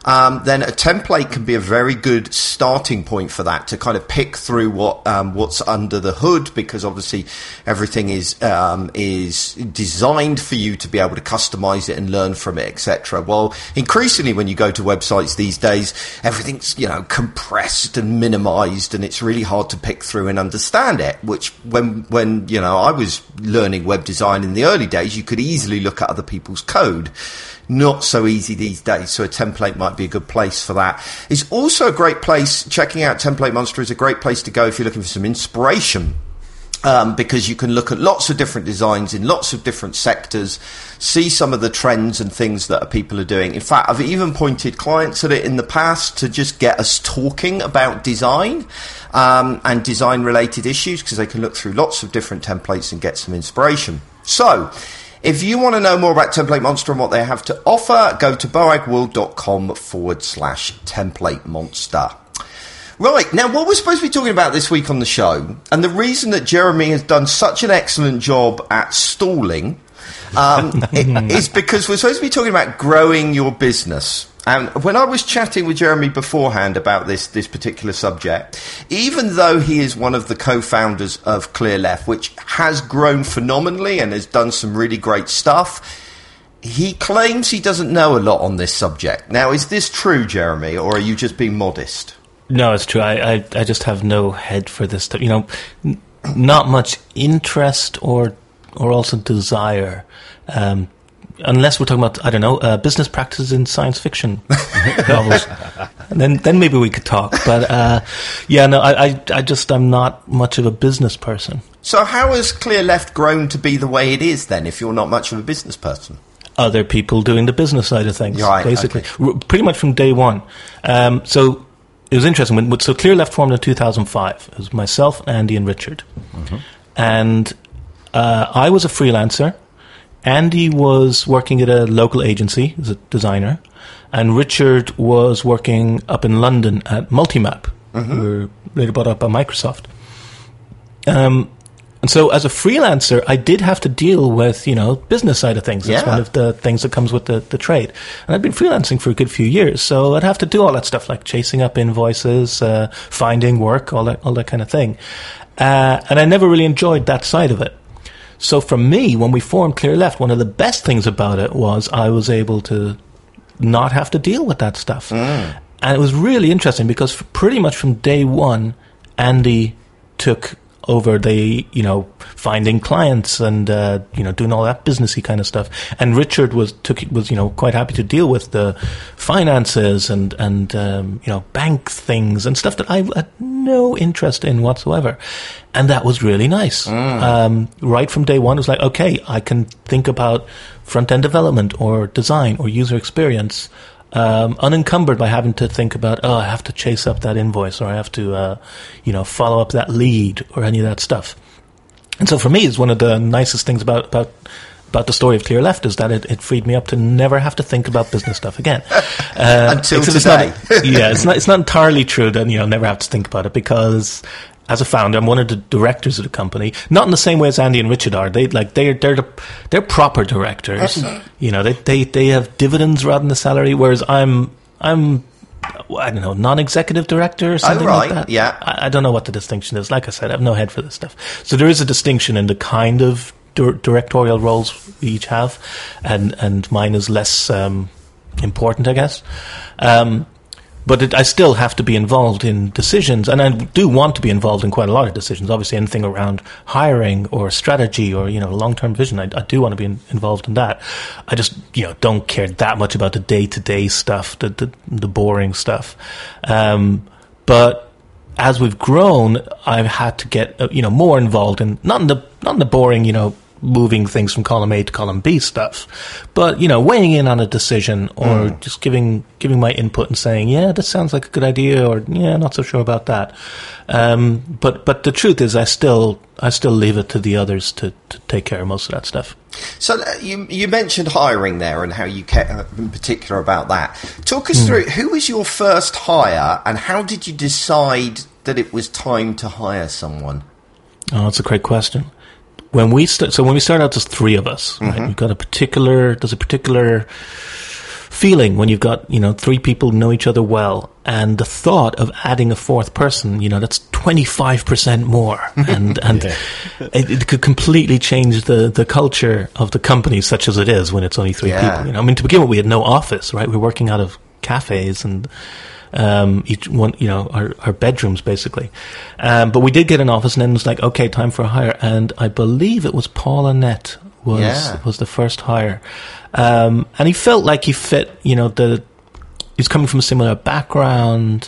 um, then a template can be a very good starting point for that, to kind of pick through what um, what's under the hood, because obviously everything is um, is designed for you to be able to customize it and learn from it, et cetera. Well, increasingly when you go to websites these days, everything's, you know, compressed and minimized, and it's really hard to pick through and understand it, which when when you know I was learning web design in the early days, you could easily look at other people's code. Not so easy these days, so a template might be a good place for that. It's also a great place, checking out Template Monster is a great place to go if you're looking for some inspiration. Um, because you can look at lots of different designs in lots of different sectors, see some of the trends and things that people are doing. In fact, I've even pointed clients at it in the past to just get us talking about design um, and design-related issues, because they can look through lots of different templates and get some inspiration. So, if you want to know more about Template Monster and what they have to offer, go to boagworld.com forward slash Template Monster. Right, now what we're supposed to be talking about this week on the show, and the reason that Jeremy has done such an excellent job at stalling, um, is because we're supposed to be talking about growing your business. And when I was chatting with Jeremy beforehand about this this particular subject, even though he is one of the co-founders of ClearLeft, which has grown phenomenally and has done some really great stuff, he claims he doesn't know a lot on this subject. Now, is this true, Jeremy, or are you just being modest? No, it's true. I, I, I just have no head for this stuff. You know, n- not much interest or or also desire. Um, unless we're talking about, I don't know, uh, business practices in science fiction novels. And then then maybe we could talk. But uh, yeah, no, I, I I just I'm not much of a business person. So how has ClearLeft grown to be the way it is then, if you're not much of a business person? Other people doing the business side of things, right, basically, okay. R- pretty much from day one. Um, so. It was interesting. When, so ClearLeft formed in two thousand five. It was myself, Andy, and Richard. Mm-hmm. And uh, I was a freelancer. Andy was working at a local agency as a designer. And Richard was working up in London at Multimap, mm-hmm. who were later bought up by Microsoft. Um, and so as a freelancer, I did have to deal with, you know, business side of things. That's yeah. one of the things that comes with the, the trade. And I'd been freelancing for a good few years, so I'd have to do all that stuff, like chasing up invoices, uh, finding work, all that, all that kind of thing. Uh, and I never really enjoyed that side of it. So for me, when we formed ClearLeft, one of the best things about it was I was able to not have to deal with that stuff. Mm. And it was really interesting because pretty much from day one, Andy took over the, you know, finding clients and, uh, you know, doing all that businessy kind of stuff. And Richard was, took, was, you know, quite happy to deal with the finances and, and, um, you know, bank things and stuff that I had no interest in whatsoever. And that was really nice. Mm. Um, right from day one, it was like, okay, I can think about front-end development or design or user experience, Um, unencumbered by having to think about, oh, I have to chase up that invoice or I have to, uh, you know, follow up that lead or any of that stuff. And so for me, it's one of the nicest things about, about, about the story of ClearLeft is that it, it freed me up to never have to think about business stuff again. Uh, Until today. It's not, yeah, it's not, it's not entirely true that, you know, never have to think about it because as a founder, I'm one of the directors of the company. Not in the same way as Andy and Richard are. They like they're they're the, they're proper directors. You know, they they they have dividends rather than the salary. Whereas I'm I'm I don't know non-executive director or something oh, right. like that. Yeah, I, I don't know what the distinction is. Like I said, I have no head for this stuff. So there is a distinction in the kind of di- directorial roles we each have, and and mine is less um, important, I guess. Um, But it, I still have to be involved in decisions, and I do want to be involved in quite a lot of decisions. Obviously, anything around hiring or strategy or, you know, long-term vision, I, I do want to be in, involved in that. I just, you know, don't care that much about the day-to-day stuff, the the, the boring stuff. Um, but as we've grown, I've had to get, uh, you know, more involved in not in the not in the boring, you know, moving things from column A to column B stuff, but, you know, weighing in on a decision or mm. just giving giving my input and saying, yeah, this sounds like a good idea, or yeah, not so sure about that. Um, but but the truth is, I still I still leave it to the others to, to take care of most of that stuff. So uh, you you mentioned hiring there and how you care uh, in particular about that. Talk us mm. through, who was your first hire and how did you decide that it was time to hire someone? Oh, that's a great question. When we st- so when we start out, there's three of us. Right? Mm-hmm. We've got a particular. There's a particular feeling when you've got, you know, three people who know each other well, and the thought of adding a fourth person, you know, that's twenty-five percent more. And, and Yeah. it, it could completely change the, the culture of the company, such as it is when it's only three Yeah. people. You know, I mean, to begin with, we had no office, right? We were working out of cafes and, um, each one, you know, our, our bedrooms basically. Um, but we did get an office, and then it was like, okay, time for a hire. And I believe it was Paul Annette was, Yeah. was the first hire. Um, and he felt like he fit, you know, the, he's coming from a similar background,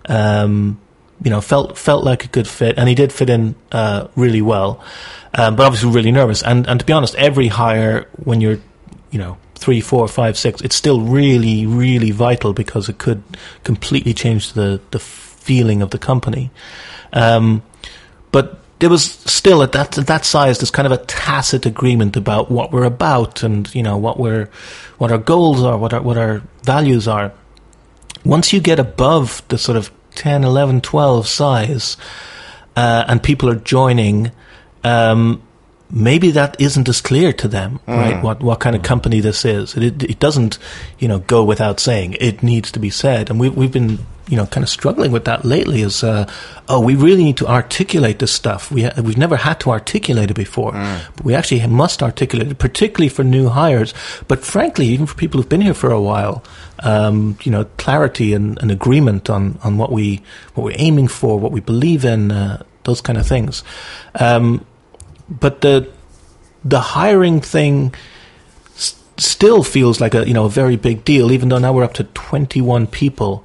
um, you know, felt, felt like a good fit, and he did fit in, uh, really well. Um, but obviously really nervous. And, and to be honest, every hire when you're, you know, three, four, five, six, it's still really, really vital because it could completely change the, the feeling of the company. Um, but there was still at that at that size, there's kind of a tacit agreement about what we're about, and you know what we're, what our goals are, what our what our values are. Once you get above the sort of ten, eleven, twelve size, uh, and people are joining, um, maybe that isn't as clear to them, mm. right? What what kind of company this is. It, it doesn't, you know, go without saying. It needs to be said, and we we've been, you know, kind of struggling with that lately. Is uh, oh, we really need to articulate this stuff. We ha- we've never had to articulate it before, mm. but we actually must articulate it, particularly for new hires. But frankly, even for people who've been here for a while, um, you know, clarity and, and agreement on, on what we what we're aiming for, what we believe in, uh, those kind of things. Um, But the the hiring thing s- still feels like a you know a very big deal, even though now we're up to twenty-one people.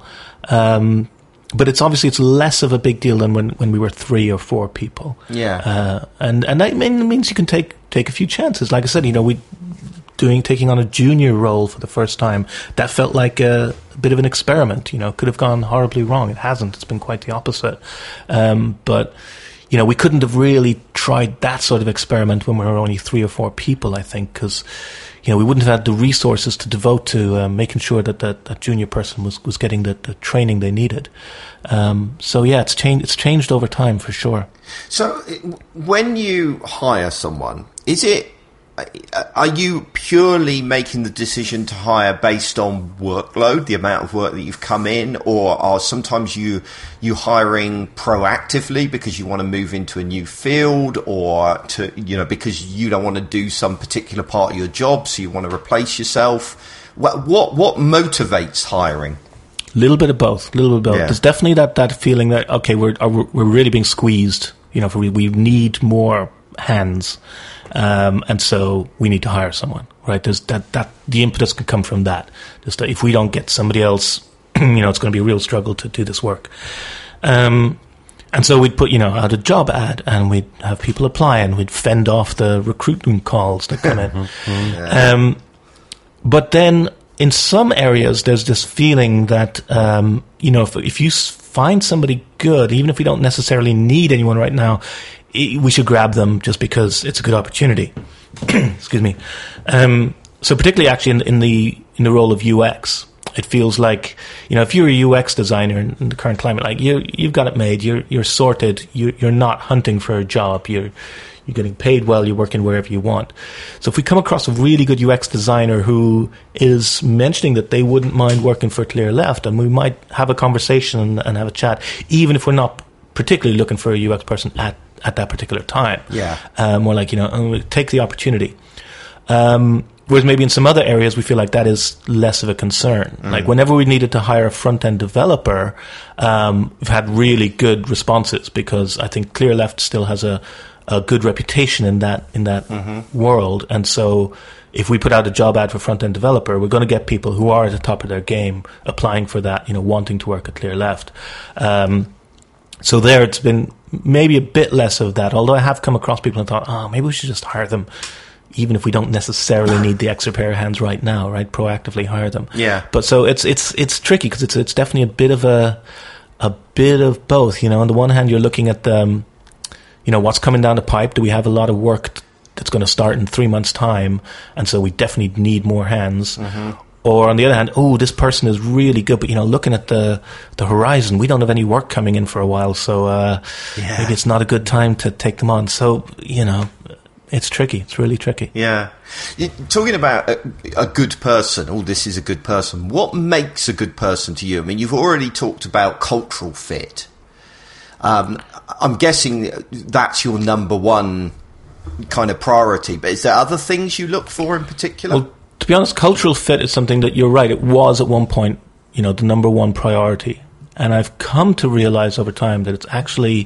Um, but it's obviously it's less of a big deal than when, when we were three or four people. Yeah, uh, and and that mean, means you can take take a few chances. Like I said, you know, we doing taking on a junior role for the first time. That felt like a, a bit of an experiment. You know, could have gone horribly wrong. It hasn't. It's been quite the opposite. Um, but. You know, we couldn't have really tried that sort of experiment when we were only three or four people, I think, because, you know, we wouldn't have had the resources to devote to uh, making sure that that, that junior person was, was getting the, the training they needed. Um, so, yeah, it's changed, it's changed over time, for sure. So, when you hire someone, is it, are you purely making the decision to hire based on workload, the amount of work that you've come in, or are sometimes you you hiring proactively because you want to move into a new field, or to you know because you don't want to do some particular part of your job, so you want to replace yourself? What what, what motivates hiring? A little bit of both. A little bit of both. Yeah. There's definitely that, that feeling that okay, we're we're really being squeezed. You know, we we need more hands. Um, and so we need to hire someone, right? There's that, that the impetus can come from that. Just that if we don't get somebody else, you know, it's going to be a real struggle to do this work. Um, and so we'd put, you know, out a job ad, and we'd have people apply, and we'd fend off the recruitment calls that come in. Yeah. Um, but then in some areas, there's this feeling that, um, you know, if, if you find somebody good, even if we don't necessarily need anyone right now, we should grab them just because it's a good opportunity. Excuse me. Um, so particularly actually in, in the in the role of U X, it feels like, you know, if you're a U X designer in, in the current climate, like you you've got it made, you're you're sorted, you you're not hunting for a job, you're you're getting paid well, you're working wherever you want. So if we come across a really good U X designer who is mentioning that they wouldn't mind working for Clearleft, and we might have a conversation and, and have a chat, even if we're not particularly looking for a U X person at at that particular time. Yeah. Um, more like, you know, oh, take the opportunity. Um, whereas maybe in some other areas we feel like that is less of a concern. Mm. Like whenever we needed to hire a front-end developer, um, we've had really good responses because I think Clearleft still has a, a good reputation in that in that mm-hmm. world. And so if we put out a job ad for front-end developer, we're going to get people who are at the top of their game applying for that, you know, wanting to work at Clearleft. Um, so there it's been maybe a bit less of that, although I have come across people and thought, oh, maybe we should just hire them, even if we don't necessarily need the extra pair of hands right now, right? Proactively hire them. Yeah. But so it's it's it's tricky because it's it's definitely a bit of a a bit of both. You know, on the one hand, you're looking at the, um, you know, what's coming down the pipe. Do we have a lot of work t- that's going to start in three months' time, and so we definitely need more hands. Mm-hmm. Or on the other hand, oh, this person is really good, but you know, looking at the the horizon, we don't have any work coming in for a while, so uh, yeah. maybe it's not a good time to take them on. So you know, It's tricky. It's really tricky. Yeah. You're talking about a, a good person, oh, this is a good person. What makes a good person to you? I mean, you've already talked about cultural fit. Um, I'm guessing that's your number one kind of priority, but is there other things you look for in particular? Well, to be honest, cultural fit is something that you're right. It was at one point, you know, the number one priority. And I've come to realize over time that it's actually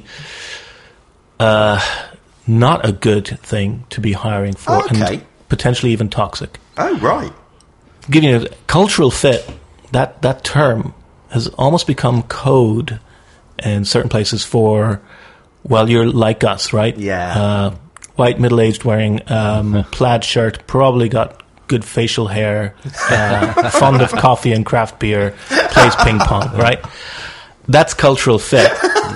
uh, not a good thing to be hiring for, okay. and potentially even toxic. Oh, right. Giving you a cultural fit, that, that term has almost become code in certain places for, well, you're like us, right? Yeah. Uh, white, middle-aged, wearing um, plaid shirt, probably got good facial hair, uh, fond of coffee and craft beer, plays ping pong, right? That's cultural fit.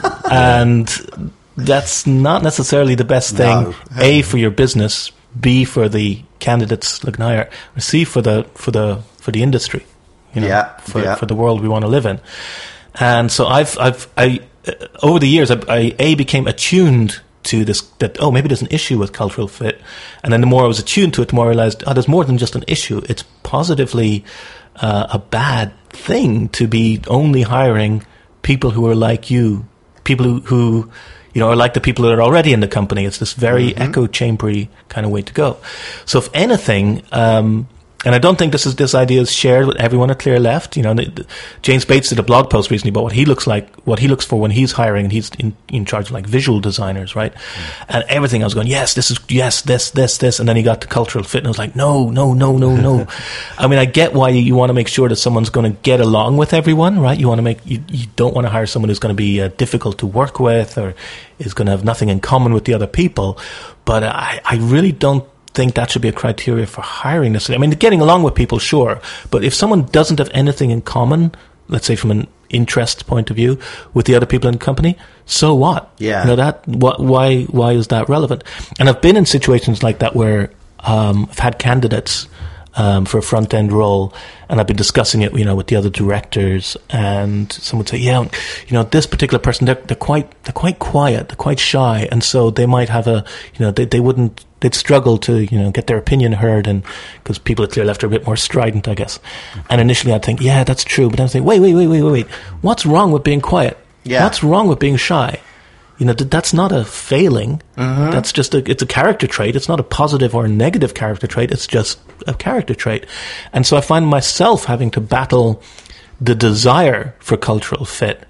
And that's not necessarily the best thing, no. A, for your business, B, for the candidates looking to hire, or C, for the for the for the industry, you know, yeah, for yeah. for the world we want to live in. And so I've I've I uh, over the years I, I a became attuned to this, that oh, maybe there's an issue with cultural fit, and then the more I was attuned to it, the more I realized, oh, there's more than just an issue. It's positively uh, a bad thing to be only hiring people who are like you, people who, who you know, are like the people that are already in the company. It's this very mm-hmm. echo chambery kind of way to go. So if anything, um, and I don't think this is this idea is shared with everyone at Clear Left. You know, the, the, James Bates did a blog post recently about what he looks like, what he looks for when he's hiring, and he's in, in charge of like visual designers, right? Mm. And everything I was going, yes, this is yes, this, this, this, and then he got to cultural fit, and I was like, no, no, no, no, no. I mean, I get why you, you want to make sure that someone's going to get along with everyone, right? You want to make you, you don't want to hire someone who's going to be uh, difficult to work with or is going to have nothing in common with the other people. But I, I really don't think that should be a criteria for hiring this. I mean, getting along with people, sure, but if someone doesn't have anything in common, let's say from an interest point of view, with the other people in the company, so what? Yeah. You know, that, what, why, why is that relevant? And I've been in situations like that where um, I've had candidates um, for a front end role, and I've been discussing it, you know, with the other directors, and someone would say, yeah, you know, this particular person, they're, they're quite, they're quite quiet, they're quite shy, and so they might have a, you know, they, they wouldn't, they'd struggle to, you know, get their opinion heard, and because people at Clear Left are a bit more strident, I guess. And initially I'd think, yeah, that's true, but then I'd think, wait, wait, wait, wait, wait, wait, what's wrong with being quiet? Yeah. What's wrong with being shy? You know, that's not a failing. Mm-hmm. That's just a, it's a character trait. It's not a positive or a negative character trait. It's just a character trait. And so I find myself having to battle the desire for cultural fit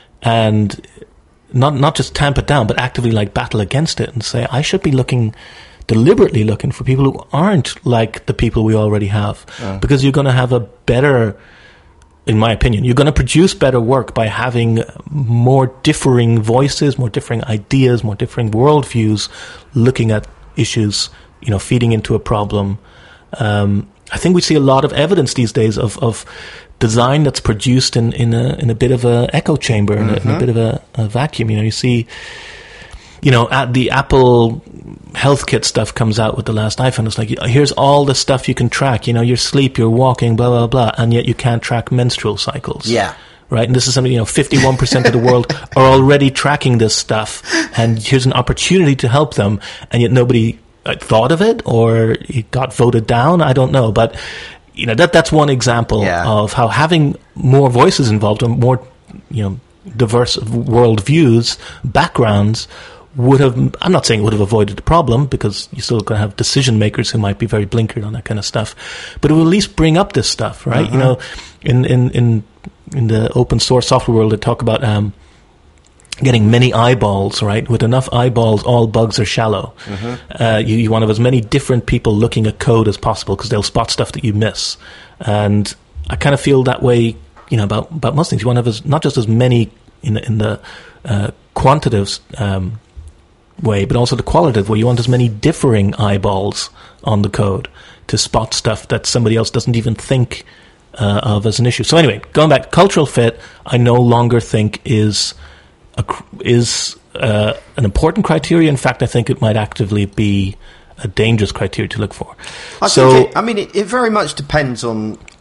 and not, not just tamp it down, but actively like battle against it and say, I should be looking, deliberately looking for people who aren't like the people we already have, uh. because you're going to have a better, in my opinion, you're going to produce better work by having more differing voices, more differing ideas, more differing worldviews, looking at issues, you know, feeding into a problem. Um, I think we see a lot of evidence these days of, of design that's produced in, in a in a bit of a echo chamber, mm-hmm. in, a, in a bit of a, a vacuum. You know, you see, you know, at the Apple HealthKit stuff comes out with the last iPhone. It's like, here's all the stuff you can track. You know, your sleep, your walking, blah, blah, blah. And yet you can't track menstrual cycles. Yeah. Right? And this is something, you know, fifty-one percent of the world are already tracking this stuff. And here's an opportunity to help them. And yet nobody uh, thought of it, or it got voted down. I don't know. But, you know, that that's one example yeah. of how having more voices involved and more, you know, diverse world views, backgrounds, would have, I'm not saying it would have avoided the problem, because you're still going to have decision makers who might be very blinkered on that kind of stuff, but it will at least bring up this stuff, right? Uh-huh. You know, in, in, in, in the open source software world, they talk about, um, getting many eyeballs, right? With enough eyeballs, all bugs are shallow. Uh-huh. Uh, you, you want to have as many different people looking at code as possible, because they'll spot stuff that you miss. And I kind of feel that way, you know, about, about most things. You want to have as, not just as many in the, in the, uh, quantitative, um, way, but also the qualitative way. You want as many differing eyeballs on the code to spot stuff that somebody else doesn't even think uh, of as an issue. So anyway, going back, cultural fit, I no longer think is a, is uh, an important criteria. In fact, I think it might actively be a dangerous criteria to look for. I so, think it, I mean, it, it very much depends on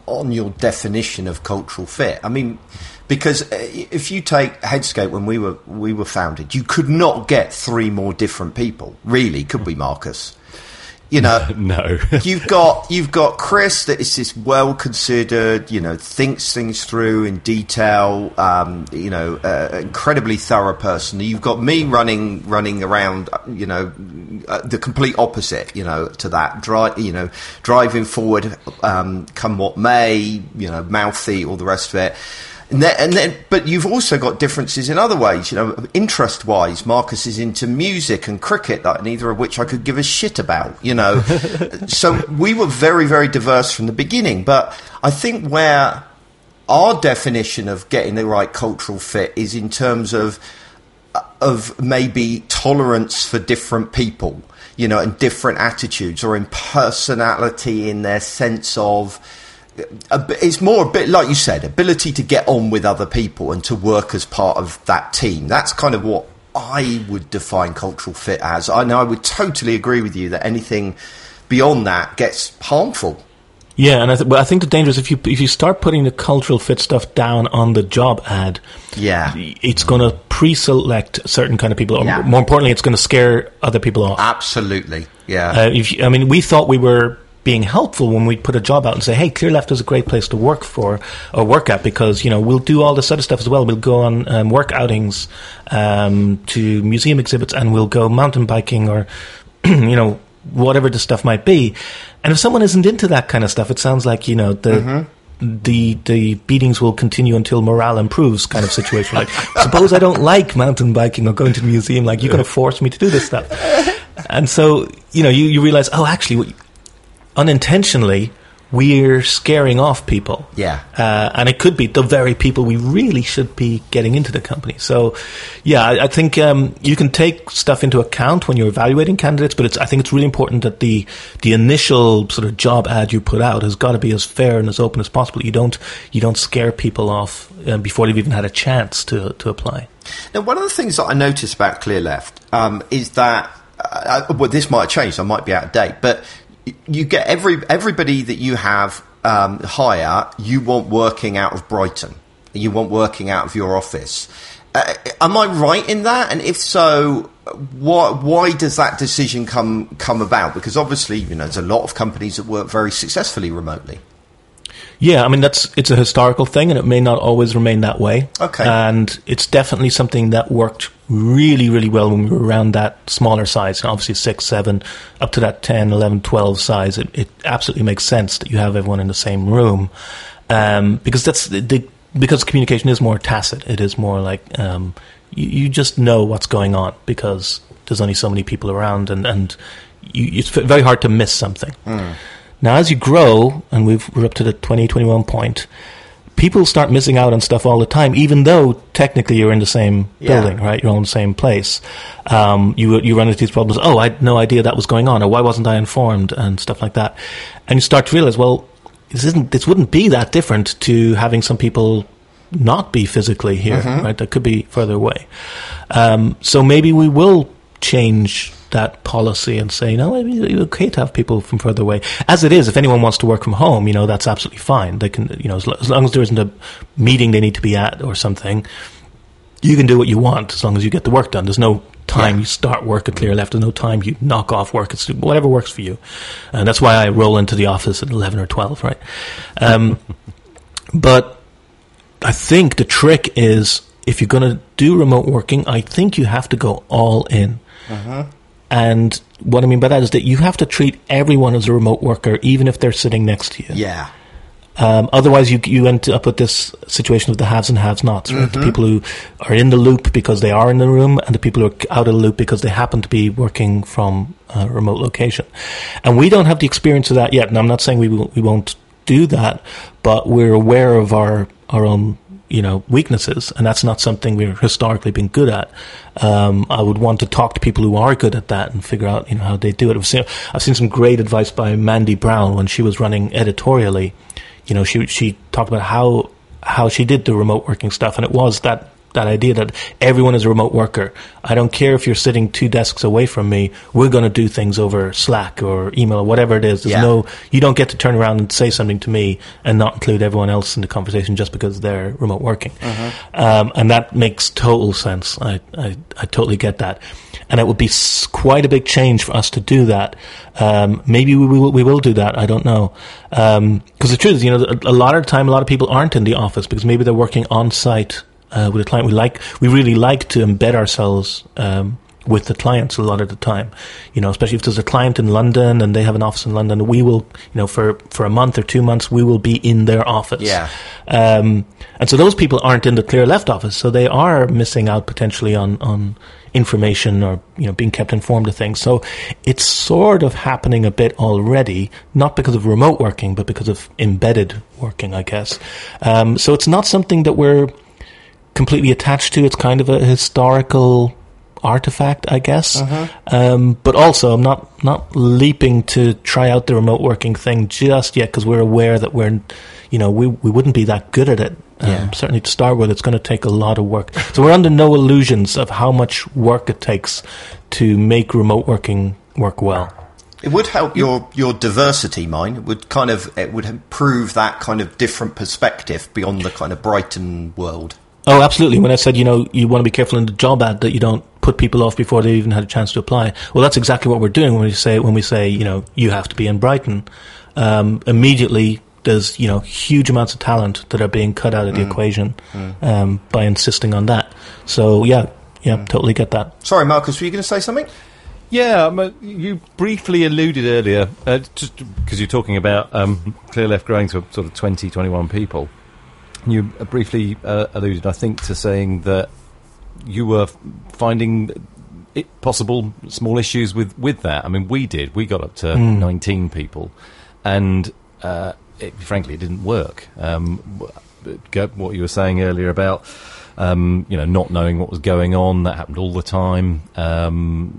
on your definition of cultural fit. I mean, because if you take Headscape when we were we were founded, you could not get three more different people, really, could we, Marcus? You know, no. you've got you've got Chris that is this well considered, you know, thinks things through in detail, um, you know, uh, incredibly thorough person. You've got me running running around, you know, uh, the complete opposite, you know, to that. Dri- you know, driving forward, um, come what may, you know, mouthy, all the rest of it. And then, and then, but you've also got differences in other ways, you know, interest-wise. Marcus is into music and cricket, that neither of which I could give a shit about, you know. So we were very, very diverse from the beginning. But I think where our definition of getting the right cultural fit is in terms of of maybe tolerance for different people, you know, and different attitudes, or in personality in their sense of. It's more a bit like you said, ability to get on with other people and to work as part of that team. That's kind of what I would define cultural fit as. I know I would totally agree with you that anything beyond that gets harmful. Yeah, and I, th- but I think the danger is if you if you start putting the cultural fit stuff down on the job ad, yeah, it's going to pre-select certain kind of people. Or yeah. more importantly, it's going to scare other people off. Absolutely, yeah. Uh, if you, I mean, we thought we were being helpful when we put a job out and say, hey, Clearleft is a great place to work for or work at, because, you know, we'll do all this other stuff as well. We'll go on um, work outings um, to museum exhibits, and we'll go mountain biking or, you know, whatever the stuff might be. And if someone isn't into that kind of stuff, it sounds like, you know, the mm-hmm. the the beatings will continue until morale improves kind of situation. Like, suppose I don't like mountain biking or going to the museum, like, you're going to force me to do this stuff. And so, you know, you, you realize, oh, actually, what, unintentionally, we're scaring off people. Yeah. Uh, and it could be the very people we really should be getting into the company. So, yeah, I, I think um, you can take stuff into account when you're evaluating candidates, but it's, I think it's really important that the the initial sort of job ad you put out has got to be as fair and as open as possible. You don't you don't scare people off um, before they've even had a chance to, to apply. Now, one of the things that I noticed about Clearleft um, is that, uh, well, this might have changed, I might be out of date, but you get every everybody that you have um, hire, you want working out of Brighton. You want working out of your office. Uh, am I right in that? And if so, why why does that decision come come about? Because obviously, you know, there's a lot of companies that work very successfully remotely. Yeah, I mean, that's it's a historical thing, and it may not always remain that way. Okay. And it's definitely something that worked really, really well when we were around that smaller size. And obviously, six, seven, up to that ten, eleven, twelve size, it, it absolutely makes sense that you have everyone in the same room. Um, because that's the, the because communication is more tacit. It is more like um, you, you just know what's going on because there's only so many people around, and, and you, it's very hard to miss something. Mm. Now, as you grow, and we've, we're up to the twenty, twenty-one point, people start missing out on stuff all the time, even though technically you're in the same yeah. building, right? You're all in the same place. Um, you you run into these problems. Oh, I had no idea that was going on, or why wasn't I informed, and stuff like that. And you start to realize, well, this isn't. This wouldn't be that different to having some people not be physically here, mm-hmm. right? That could be further away. Um, so maybe we will change that policy and say, no, it's okay to have people from further away. As it is, if anyone wants to work from home, you know, that's absolutely fine. They can, you know, as, as long as there isn't a meeting they need to be at or something, you can do what you want as long as you get the work done. There's no time yeah. you start work at Clearleft. There's no time you knock off work. It's whatever works for you. And that's why I roll into the office at eleven or twelve, right? Um, but I think the trick is, if you're going to do remote working, I think you have to go all in. Uh-huh. And what I mean by that is that you have to treat everyone as a remote worker, even if they're sitting next to you. Yeah. Um, otherwise, you you end up with this situation of the haves and have-nots, right? Mm-hmm. The people who are in the loop because they are in the room, and the people who are out of the loop because they happen to be working from a remote location. And we don't have the experience of that yet. And I'm not saying we will, we won't do that, but we're aware of our our own, you know, weaknesses, and that's not something we've historically been good at. Um, I would want to talk to people who are good at that and figure out, you know, how they do it. I've seen, I've seen some great advice by Mandy Brown when she was running editorially. You know, she she talked about how how she did the remote working stuff, and it was that that idea that everyone is a remote worker. I don't care if you're sitting two desks away from me. We're going to do things over Slack or email or whatever it is. There's yeah. no, you don't get to turn around and say something to me and not include everyone else in the conversation just because they're remote working. Uh-huh. Um, and that makes total sense. I, I, I totally get that. And it would be s- quite a big change for us to do that. Um, maybe we will, we will do that. I don't know. Because um, the truth is, you know, a, a lot of the time, a lot of people aren't in the office because maybe they're working on site uh, with a client. We like, we really like to embed ourselves um, with the clients a lot of the time. You know, especially if there's a client in London and they have an office in London, we will, you know, for, for a month or two months, we will be in their office. Yeah. Um, and so those people aren't in the Clear Left office, so they are missing out potentially on, on information or, you know, being kept informed of things. So it's sort of happening a bit already, not because of remote working, but because of embedded working, I guess. Um, so it's not something that we're completely attached to. It's kind of a historical artifact, I guess. Uh-huh. Um, but also, I'm not, not leaping to try out the remote working thing just yet because we're aware that we're, you know, we, we wouldn't be that good at it. Um, yeah. Certainly to start with, it's going to take a lot of work. So we're under no illusions of how much work it takes to make remote working work well. It would help your, your diversity, mine. It would kind of, it would improve that kind of different perspective beyond the kind of Brighton world. Oh, absolutely. When I said, you know, you want to be careful in the job ad that you don't put people off before they even had a chance to apply. Well, that's exactly what we're doing when we say, when we say, you know, you have to be in Brighton. Um, immediately, there's, you know, huge amounts of talent that are being cut out of the mm. equation mm. Um, by insisting on that. So, yeah, yeah, mm. totally get that. Sorry, Marcus, were you going to say something? Yeah, um, uh, you briefly alluded earlier, uh, just because you're talking about um, Clear Left growing to sort of twenty, twenty-one people. You briefly uh, alluded, I think, to saying that you were finding it possible small issues with, with that. I mean, we did. We got up to mm. nineteen people, and uh, it, frankly, it didn't work. Um, what you were saying earlier about, um, you know, not knowing what was going on, that happened all the time. Um,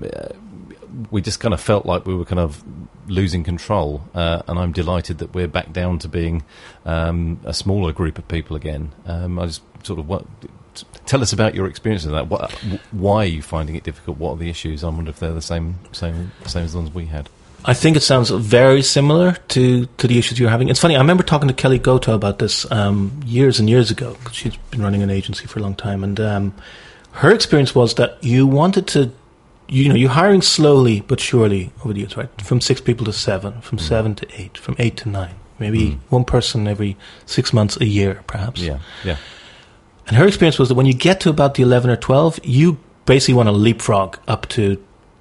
we just kind of felt like we were kind of losing control, uh, and I'm delighted that we're back down to being um, a smaller group of people again. Um, I just sort of what, tell us about your experience of that. What, why are you finding it difficult? What are the issues? I wonder if they're the same, same, same as the ones we had. I think it sounds very similar to, to the issues you're having. It's funny, I remember talking to Kelly Goto about this um, years and years ago, because she's been running an agency for a long time, and um, her experience was that you wanted to, you know, you're hiring slowly but surely over the years, right? From six people to seven, from mm. seven to eight, from eight to nine, maybe mm. one person every six months a year, perhaps. Yeah, yeah. And her experience was that when you get to about the eleven or twelve, you basically want to leapfrog up to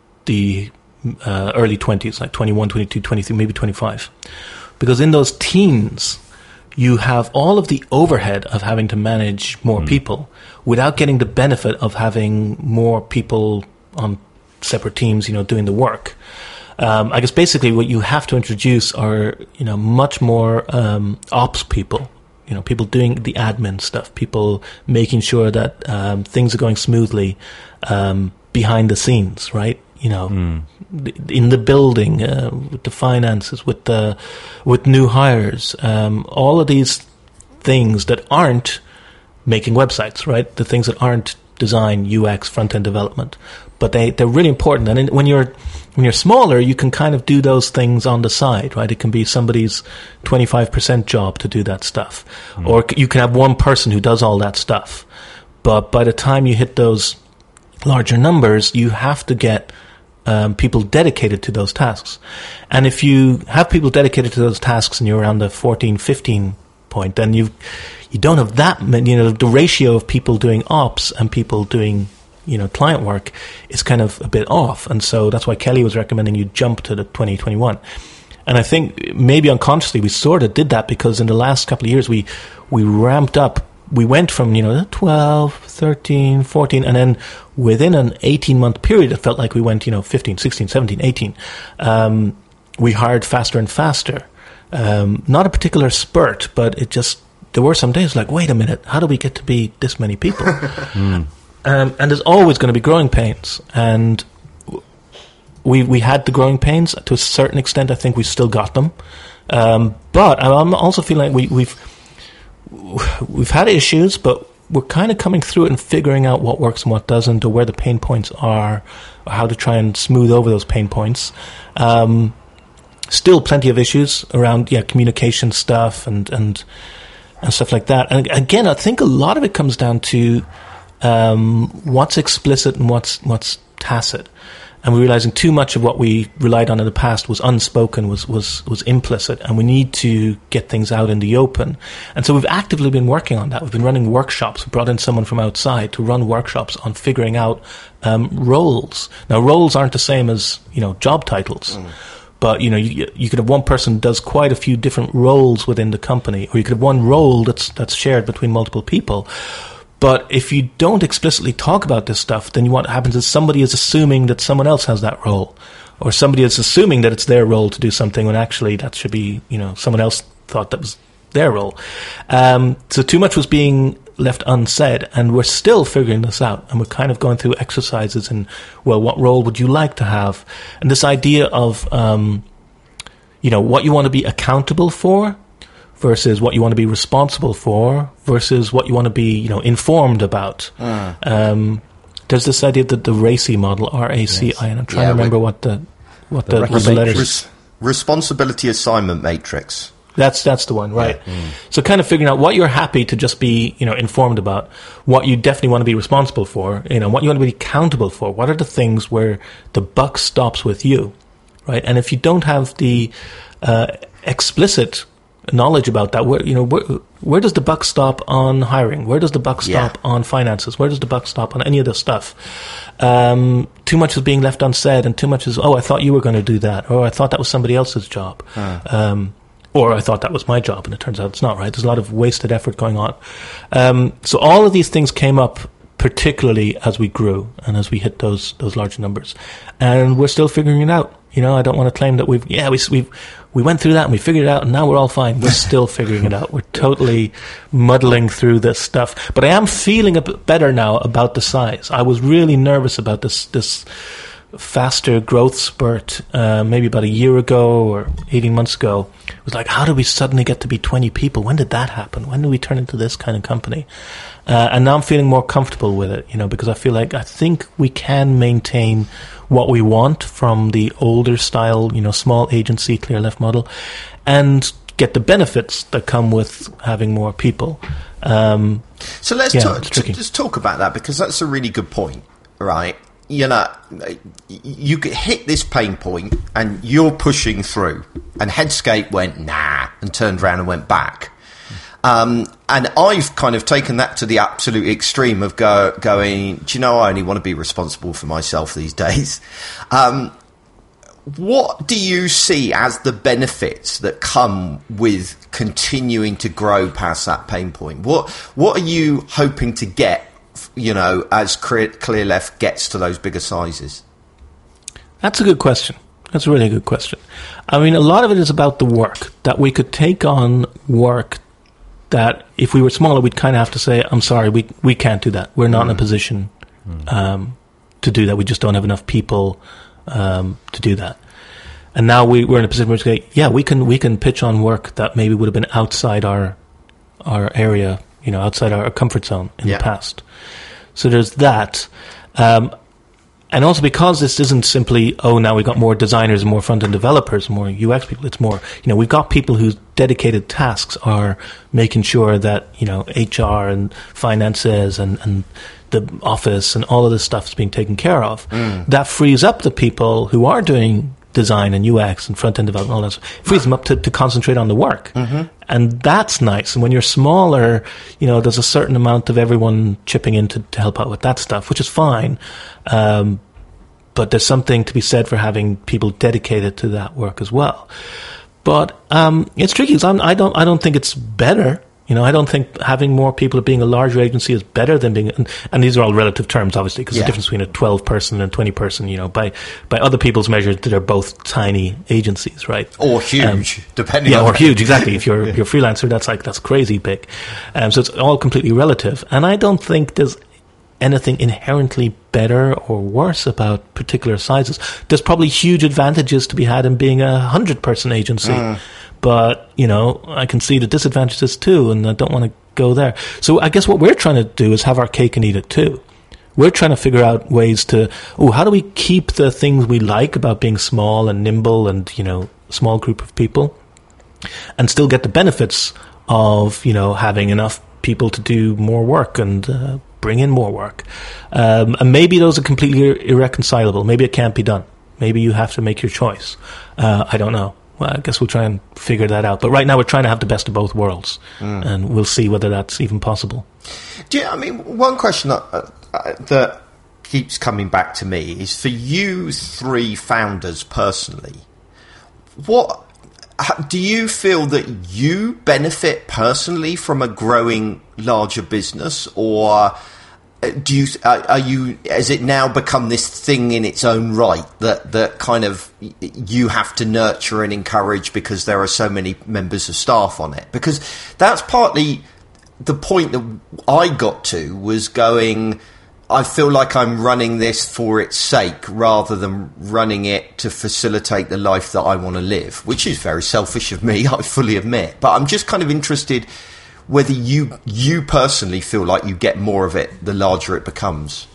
the uh, early twenties, like twenty-one, twenty-two, twenty-three, maybe twenty-five. Because in those teens, you have all of the overhead of having to manage more mm. people without getting the benefit of having more people on separate teams, you know, doing the work. Um, I guess basically what you have to introduce are, you know, much more um, ops people, you know, people doing the admin stuff, people making sure that um, things are going smoothly um, behind the scenes, right? You know, mm. th- in the building, uh, with the finances, with the with new hires, um, all of these things that aren't making websites, right? The things that aren't design, U X, front-end development. But they, they're really important. And in, when you're when you're smaller, you can kind of do those things on the side, right? It can be somebody's twenty-five percent job to do that stuff. Mm. Or you can have one person who does all that stuff. But by the time you hit those larger numbers, you have to get um, people dedicated to those tasks. And if you have people dedicated to those tasks and you're around the fourteen, fifteen point, then you you don't have that many, you know, the ratio of people doing ops and people doing, you know, client work is kind of a bit off. And so that's why Kelly was recommending you jump to the twenty twenty-one. And I think maybe unconsciously we sort of did that because in the last couple of years we we ramped up. We went from, you know, twelve, thirteen, fourteen, and then within an eighteen-month period, it felt like we went, you know, fifteen, sixteen, seventeen, eighteen. Um, we hired faster and faster. Um, not a particular spurt, but it just, there were some days like, wait a minute, how do we get to be this many people? mm. um, and there's always going to be growing pains. And we we had the growing pains to a certain extent. I think we still got them. Um, but I'm also feeling like we, we've we've had issues, but we're kind of coming through it and figuring out what works and what doesn't, or where the pain points are, or how to try and smooth over those pain points. Um, still plenty of issues around yeah communication stuff and and and stuff like that. And again, I think a lot of it comes down to um, what's explicit and what's what's tacit. And we're realizing too much of what we relied on in the past was unspoken, was, was, was implicit, and we need to get things out in the open. And so we've actively been working on that. We've been running workshops. We brought in someone from outside to run workshops on figuring out um, roles. Now, roles aren't the same as, you know, job titles. Mm. But, you know, you, you could have one person who does quite a few different roles within the company, or you could have one role that's that's shared between multiple people. But if you don't explicitly talk about this stuff, then what happens is somebody is assuming that someone else has that role, or somebody is assuming that it's their role to do something when actually that should be, you know, someone else thought that was their role. Um, so too much was being left unsaid, and we're still figuring this out, and we're kind of going through exercises in, well, what role would you like to have? And this idea of, um, you know, what you want to be accountable for versus what you want to be responsible for versus what you want to be, you know, informed about. Mm. Um, there's this idea that the RACI model, R A C I, and I'm trying yeah, to remember what the what the, the, what the letters. Res- responsibility assignment matrix. That's that's the one, right? Yeah. Mm. So kind of figuring out what you're happy to just be, you know, informed about, what you definitely want to be responsible for, you know, what you want to be accountable for. What are the things where the buck stops with you, right? And if you don't have the uh, explicit knowledge about that, where, you know, where, where does the buck stop on hiring? Where does the buck stop yeah. on finances? Where does the buck stop on any of this stuff? Um, too much is being left unsaid, and too much is, oh, I thought you were going to do that, or I thought that was somebody else's job. Uh. Um, or I thought that was my job, and it turns out it's not, right? There's a lot of wasted effort going on. Um, so all of these things came up particularly as we grew and as we hit those those large numbers. And we're still figuring it out. You know, I don't want to claim that we've, yeah, we, we've, we went through that and we figured it out and now we're all fine. We're still figuring it out. We're totally muddling through this stuff. But I am feeling a bit better now about the size. I was really nervous about this, this faster growth spurt, uh, maybe about a year ago or eighteen months ago. It was like, how did we suddenly get to be twenty people? When did that happen? When did we turn into this kind of company? Uh, and now I'm feeling more comfortable with it, you know, because I feel like I think we can maintain what we want from the older style, you know, small agency, clear left model, and get the benefits that come with having more people. Um, so let's yeah, talk, t- just talk about that, because that's a really good point, right? You know, you get hit this pain point and you're pushing through, and Headscape went, nah, and turned around and went back. Um, and I've kind of taken that to the absolute extreme of go, going, do you know, I only want to be responsible for myself these days. Um, what do you see as the benefits that come with continuing to grow past that pain point? What What are you hoping to get, you know, as Clear Left gets to those bigger sizes? That's a good question. That's a really good question. I mean, a lot of it is about the work, that we could take on work that if we were smaller, we'd kind of have to say, I'm sorry, we we can't do that. We're not mm. in a position um, to do that. We just don't have enough people um, to do that. And now we, we're in a position where we say, yeah, we can we can pitch on work that maybe would have been outside our our area, you know, outside our comfort zone in yeah. the past. So there's that. Um, and also because this isn't simply, oh, now we've got more designers and more front-end developers, more U X people. It's more, you know, we've got people whose dedicated tasks are making sure that, you know, H R and finances and, and the office and all of this stuff is being taken care of. Mm. That frees up the people who are doing design and U X and front-end development, all that stuff, frees them up to, to concentrate on the work. Mm-hmm. And that's nice. And when you're smaller, you know, there's a certain amount of everyone chipping in to, to help out with that stuff, which is fine. Um, but there's something to be said for having people dedicated to that work as well. But um, it's tricky because I'm, I don't, I don't think it's better. You know, I don't think having more people being a larger agency is better than being, and, and these are all relative terms, obviously, because yeah. the difference between a twelve person and twenty person, you know, by by other people's measures, they're both tiny agencies, right? Or huge, um, depending yeah, on... Yeah, or huge, exactly. If you're, yeah. you're a freelancer, that's like, that's crazy big. Um, so it's all completely relative. And I don't think there's anything inherently better or worse about particular sizes. There's probably huge advantages to be had in being a hundred person agency. Mm. But, you know, I can see the disadvantages too, and I don't want to go there. So I guess what we're trying to do is have our cake and eat it too. We're trying to figure out ways to, oh, how do we keep the things we like about being small and nimble and, you know, a small group of people, and still get the benefits of, you know, having enough people to do more work and uh, bring in more work. Um, and maybe those are completely ir- irreconcilable. Maybe it can't be done. Maybe you have to make your choice. Uh, I don't know. Well, I guess we'll try and figure that out. But right now we're trying to have the best of both worlds. Mm. And we'll see whether that's even possible. Do you, I mean, one question that, uh, that keeps coming back to me is, for you three founders personally, what do you feel that you benefit personally from a growing larger business, or do you are you has it now become this thing in its own right that that kind of you have to nurture and encourage because there are so many members of staff on it? Because that's partly the point that I got to, was going, I feel like I'm running this for its sake rather than running it to facilitate the life that I want to live, which is very selfish of me, I fully admit. But I'm just kind of interested whether you you personally feel like you get more of it the larger it becomes.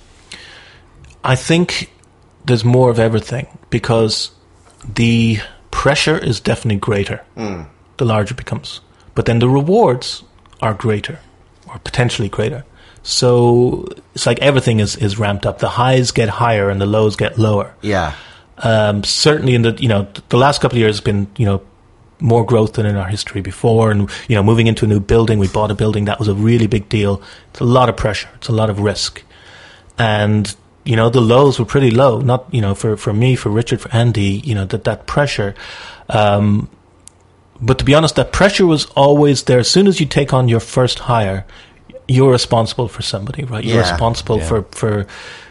I think there's more of everything, because the pressure is definitely greater mm. the larger it becomes. But then the rewards are greater, or potentially greater. So it's like everything is, is ramped up. The highs get higher and the lows get lower. Yeah. Um, certainly in the, you know, the last couple of years has been, you know, more growth than in our history before. And, you know, moving into a new building, we bought a building, that was a really big deal. It's a lot of pressure. It's a lot of risk. And, you know, the lows were pretty low. Not, you know, for, for me, for Richard, for Andy, you know, that, that pressure. Um, but to be honest, that pressure was always there. As soon as you take on your first hire, you're responsible for somebody, right? You're yeah, responsible yeah. for, for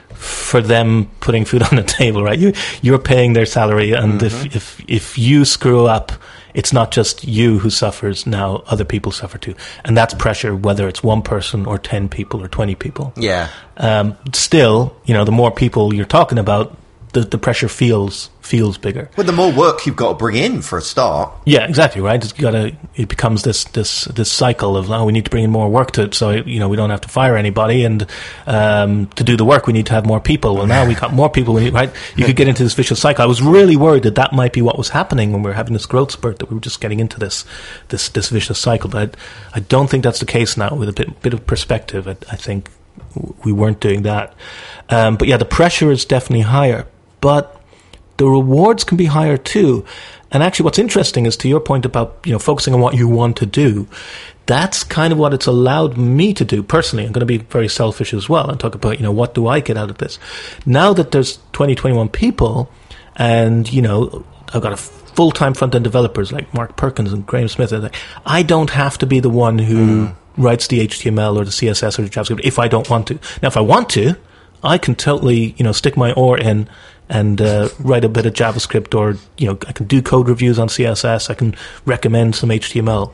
for them putting food on the table, right? You you're paying their salary, and mm-hmm. if, if if you screw up, it's not just you who suffers. Now other people suffer too, and that's pressure, whether it's one person or ten people or twenty people. Yeah. Um, still, you know, the more people you're talking about, the the pressure feels feels bigger. Well, the more work you've got to bring in for a start. Yeah, exactly, right? It's gotta, it becomes this this this cycle of, oh, we need to bring in more work to it, so, you know, we don't have to fire anybody, and um, to do the work we need to have more people. Well, now we got more people, we need, right? You could get into this vicious cycle. I was really worried that that might be what was happening when we were having this growth spurt, that we were just getting into this this this vicious cycle. But I, I don't think that's the case now. With a bit bit of perspective, I, I think we weren't doing that. Um, but yeah, the pressure is definitely higher, but the rewards can be higher too. And actually what's interesting is, to your point about, you know, focusing on what you want to do, that's kind of what it's allowed me to do personally. I'm going to be very selfish as well and talk about, you know, what do I get out of this? Now that there's twenty, twenty-one people, and, you know, I've got a full-time front-end developers like Mark Perkins and Graham Smith, and I don't have to be the one who mm. writes the H T M L or the C S S or the JavaScript if I don't want to. Now, if I want to, I can totally, you know, stick my oar in and uh, write a bit of JavaScript, or, you know, I can do code reviews on C S S. I can recommend some H T M L.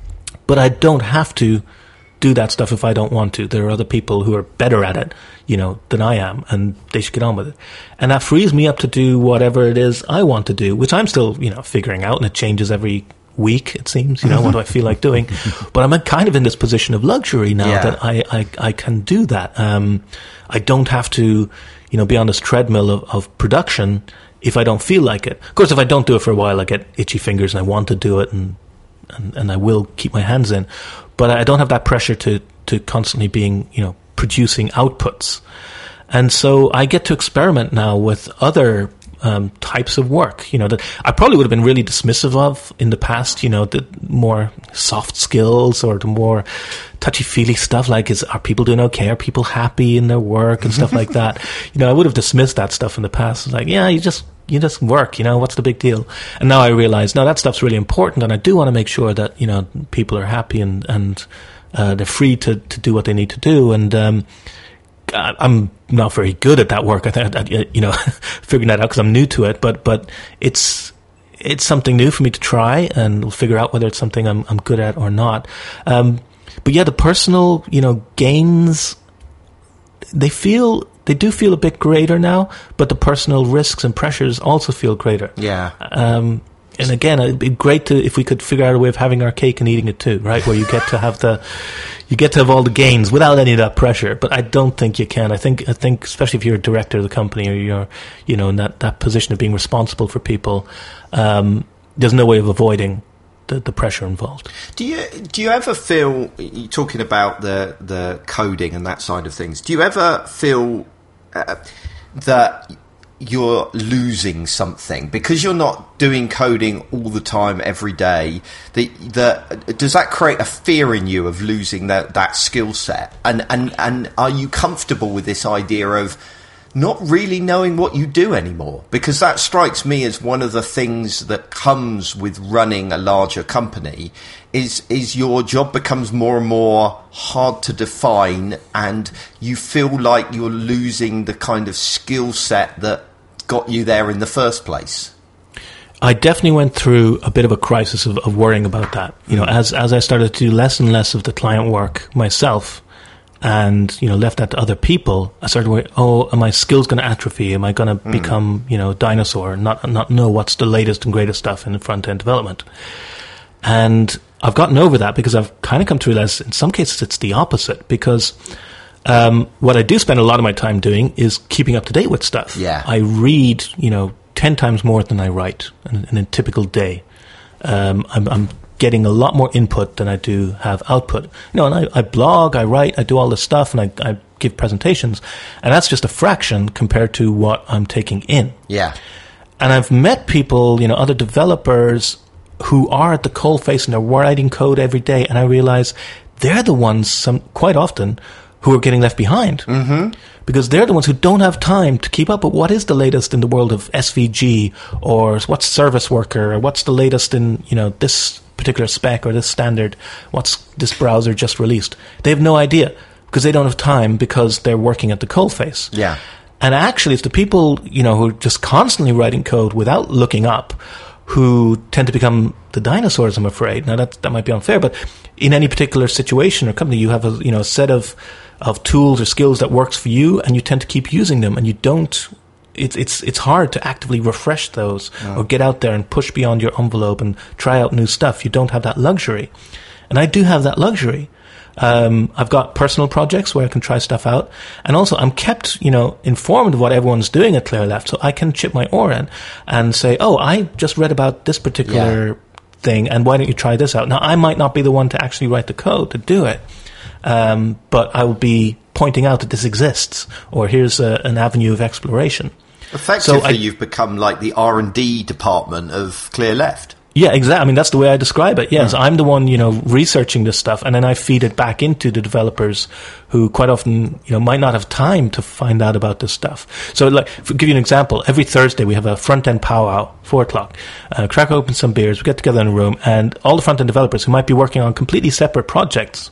But I don't have to do that stuff if I don't want to. There are other people who are better at it, you know, than I am, and they should get on with it. And that frees me up to do whatever it is I want to do, which I'm still, you know, figuring out, and it changes every week, it seems. You know, what do I feel like doing? But I'm kind of in this position of luxury now yeah. that I, I, I can do that. Um, I don't have to, you know, be on this treadmill of, of production if I don't feel like it. Of course, if I don't do it for a while, I get itchy fingers and I want to do it, and and, and I will keep my hands in. But I don't have that pressure to, to constantly being, you know, producing outputs. And so I get to experiment now with other um, types of work, you know, that I probably would have been really dismissive of in the past, you know, the more soft skills or the more touchy-feely stuff, like, is, are people doing okay? Are people happy in their work and stuff like that? You know, I would have dismissed that stuff in the past. It's like, yeah, you just, you just work, you know, what's the big deal? And now I realize, no, that stuff's really important, and I do want to make sure that, you know, people are happy and, and uh, they're free to, to do what they need to do. And um, I'm not very good at that work, I think, you know, figuring that out because I'm new to it, but but it's it's something new for me to try, and we'll figure out whether it's something I'm I'm good at or not. Um, but yeah, the personal, you know, gains, they feel, they do feel a bit greater now, but the personal risks and pressures also feel greater. Yeah. Um, and again, it'd be great to if we could figure out a way of having our cake and eating it too, right? Where you get to have the, you get to have all the gains without any of that pressure. But I don't think you can. I think I think especially if you're a director of the company or you're, you know, in that, that position of being responsible for people, um, there's no way of avoiding the, the pressure involved. Do you do you ever feel, you're talking about the the coding and that side of things? Do you ever feel uh, that you're losing something because you're not doing coding all the time every day? That that does that create a fear in you of losing that that skill set? And and and are you comfortable with this idea of not really knowing what you do anymore? Because that strikes me as one of the things that comes with running a larger company is is your job becomes more and more hard to define, and you feel like you're losing the kind of skill set that got you there in the first place. I definitely went through a bit of a crisis of, of worrying about that. You know, as as I started to do less and less of the client work myself, and you know, left that to other people, I started worrying, oh, are my skills going to atrophy? Am I going to mm. become, you know, dinosaur and not not know what's the latest and greatest stuff in front end development? And I've gotten over that because I've kind of come to realize in some cases it's the opposite, because um, what I do spend a lot of my time doing is keeping up to date with stuff. Yeah. I read, you know, ten times more than I write in, in a typical day. Um, I'm, I'm getting a lot more input than I do have output. You know, and I, I blog, I write, I do all this stuff, and I, I give presentations, and that's just a fraction compared to what I'm taking in. Yeah. And I've met people, you know, other developers who are at the coalface and they're writing code every day, and I realize they're the ones, some quite often, who are getting left behind. Mm-hmm. Because they're the ones who don't have time to keep up with what is the latest in the world of S V G, or what's service worker, or what's the latest in, you know, this particular spec or this standard, what's this browser just released. They have no idea because they don't have time because they're working at the coalface. Yeah. And actually, it's the people, you know, who are just constantly writing code without looking up who tend to become the dinosaurs, I'm afraid. Now, that that might be unfair, but in any particular situation or company, you have a, you know, a set of of tools or skills that works for you, and you tend to keep using them, and you don't, it's it's it's hard to actively refresh those oh. or get out there and push beyond your envelope and try out new stuff. You don't have that luxury. And I do have that luxury. Um, I've got personal projects where I can try stuff out, and also I'm kept, you know, informed of what everyone's doing at ClearLeft, so I can chip my oar in and say, oh, I just read about this particular yeah. thing, and why don't you try this out? Now, I might not be the one to actually write the code to do it, um, but I will be pointing out that this exists, or here's a, an avenue of exploration. Effectively, so I, you've become like the R and D department of ClearLeft. Yeah, exactly. I mean, that's the way I describe it. Yes, mm. I'm the one, you know, researching this stuff, and then I feed it back into the developers who quite often, you know, might not have time to find out about this stuff. So, like, to give you an example, every Thursday we have a front-end powwow, four o'clock. Uh, crack open some beers, we get together in a room, and all the front-end developers who might be working on completely separate projects,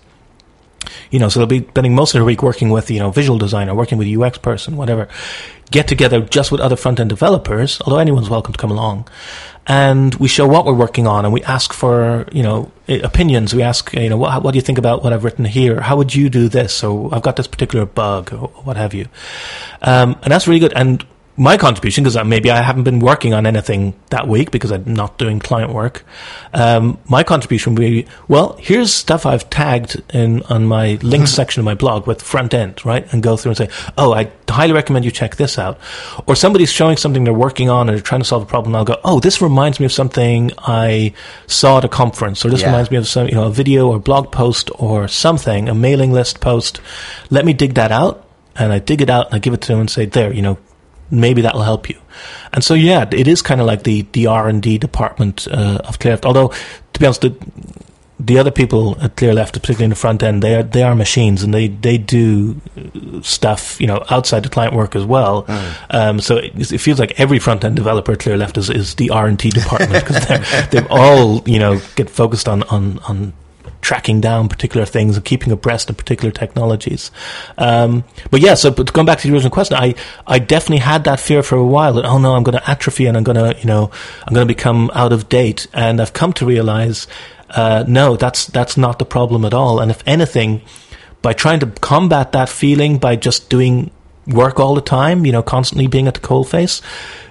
you know, so they'll be spending most of their week working with, you know, visual designer, working with a U X person, whatever, get together just with other front-end developers, although anyone's welcome to come along. And we show what we're working on, and we ask for, you know, opinions. We ask, you know, what, what do you think about what I've written here? How would you do this? Or I've got this particular bug, or what have you. Um, and that's really good. And my contribution, because maybe I haven't been working on anything that week because I'm not doing client work, um, my contribution would be, well, here's stuff I've tagged in on my links section of my blog with front end, right? And go through and say, oh, I highly recommend you check this out. Or somebody's showing something they're working on and they're trying to solve a problem, and I'll go, oh, this reminds me of something I saw at a conference, or this yeah. reminds me of some, you know, a video or blog post or something, a mailing list post. Let me dig that out. And I dig it out and I give it to them and say, there, you know, maybe that will help you. And so, yeah, it is kind of like the, the R and D department uh, of ClearLeft. Although, to be honest, the, the other people at ClearLeft, particularly in the front end, they are they are machines, and they, they do stuff, you know, outside the client work as well. Mm. Um, so it, it feels like every front end developer at ClearLeft is, is the R and D department, because they've all, you know, get focused on on on. tracking down particular things and keeping abreast of particular technologies. Um, but yeah, so but going back to the original question, I, I definitely had that fear for a while that, oh no, I'm going to atrophy and I'm going to, you know, I'm going to become out of date. And I've come to realize, uh, no, that's, that's not the problem at all. And if anything, by trying to combat that feeling by just doing work all the time, you know, constantly being at the coalface,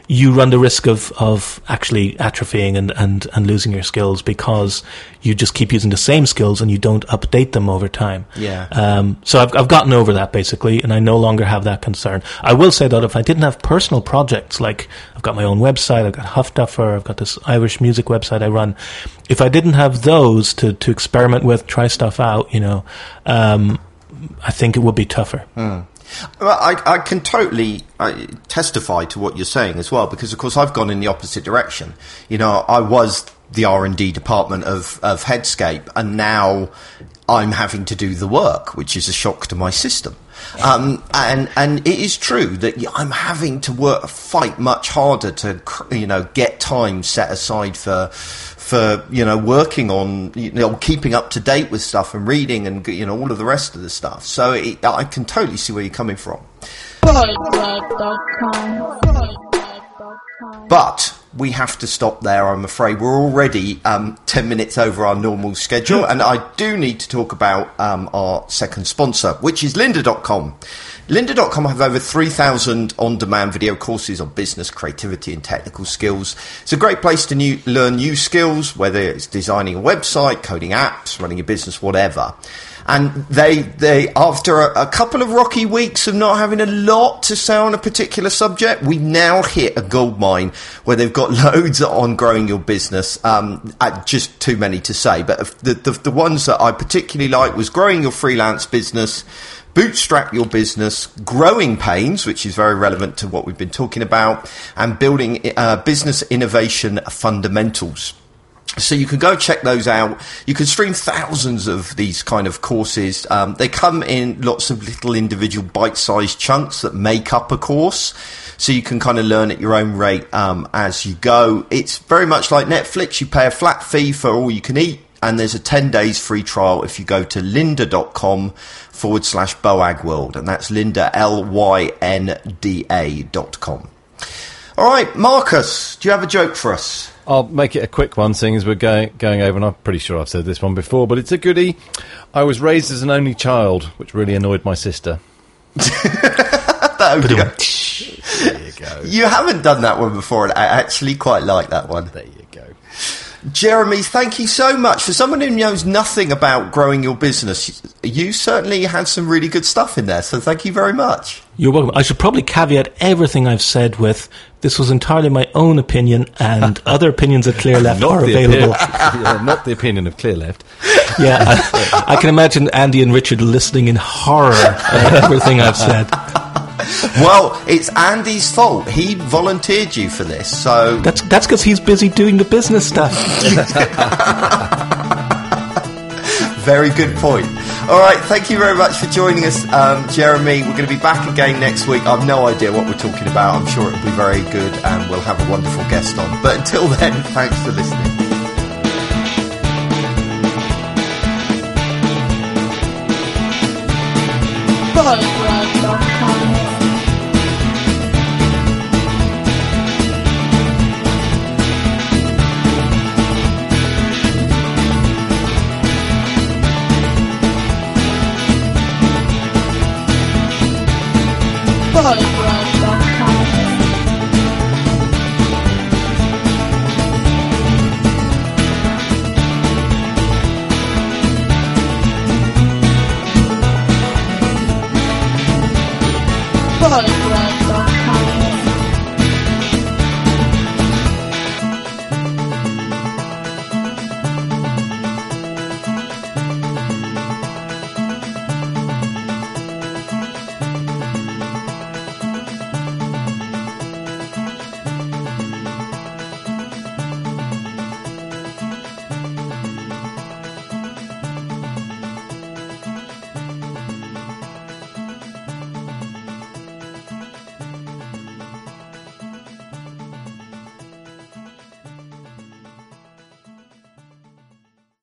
you run the risk of, of actually atrophying and, and, and losing your skills because you just keep using the same skills and you don't update them over time. Yeah. Um, so I've, I've gotten over that basically, and I no longer have that concern. I will say that if I didn't have personal projects, like I've got my own website, I've got Huff Duffer, I've got this Irish music website I run, if I didn't have those to, to experiment with, try stuff out, you know, um, I think it would be tougher. Mm. Well, I, I can totally uh, testify to what you're saying as well, because of course I've gone in the opposite direction. You know, I was the R and D department of, of Headscape, and now I'm having to do the work, which is a shock to my system. Um, and and it is true that I'm having to work, fight much harder to, you know, get time set aside for. for, you know, working on, you know, keeping up to date with stuff and reading and, you know, all of the rest of the stuff. So it, I can totally see where you're coming from. But we have to stop there, I'm afraid. We're already um, ten minutes over our normal schedule, and I do need to talk about um, our second sponsor, which is lynda dot com. lynda dot com have over three thousand on-demand video courses on business, creativity and technical skills. It's a great place to new, learn new skills, whether it's designing a website, coding apps, running a business, whatever. And they, they after a, a couple of rocky weeks of not having a lot to say on a particular subject, we now hit a goldmine where they've got loads on growing your business. Um, just too many to say, but the, the, the ones that I particularly like was growing your freelance business, bootstrap your business, growing pains, which is very relevant to what we've been talking about, and building uh, business innovation fundamentals. So you can go check those out. You can stream thousands of these kind of courses. Um, they come in lots of little individual bite-sized chunks that make up a course. So you can kind of learn at your own rate um, as you go. It's very much like Netflix. You pay a flat fee for all you can eat. And there's a ten days free trial if you go to lynda.com forward slash Boag World. And that's Lynda, L Y N D A dot com. All right, Marcus, do you have a joke for us? I'll make it a quick one, seeing as we're going, going over, and I'm pretty sure I've said this one before, but it's a goodie. I was raised as an only child, which really annoyed my sister. There you go. There you go. You haven't done that one before, and I actually quite like that one. There you go. Jeremy, thank you so much. For someone who knows nothing about growing your business, you certainly had some really good stuff in there, so thank you very much. You're welcome. I should probably caveat everything I've said with, this was entirely my own opinion, and other opinions at Clear Left are available. Opi- yeah, not the opinion of Clear Left. Yeah, I, I can imagine Andy and Richard listening in horror at everything I've said. Well, it's Andy's fault. He volunteered you for this, so... That's that's because he's busy doing the business stuff. Very good point. All right, thank you very much for joining us, um, Jeremy. We're going to be back again next week. I've no idea what we're talking about. I'm sure it'll be very good, and we'll have a wonderful guest on. But until then, thanks for listening. Bye.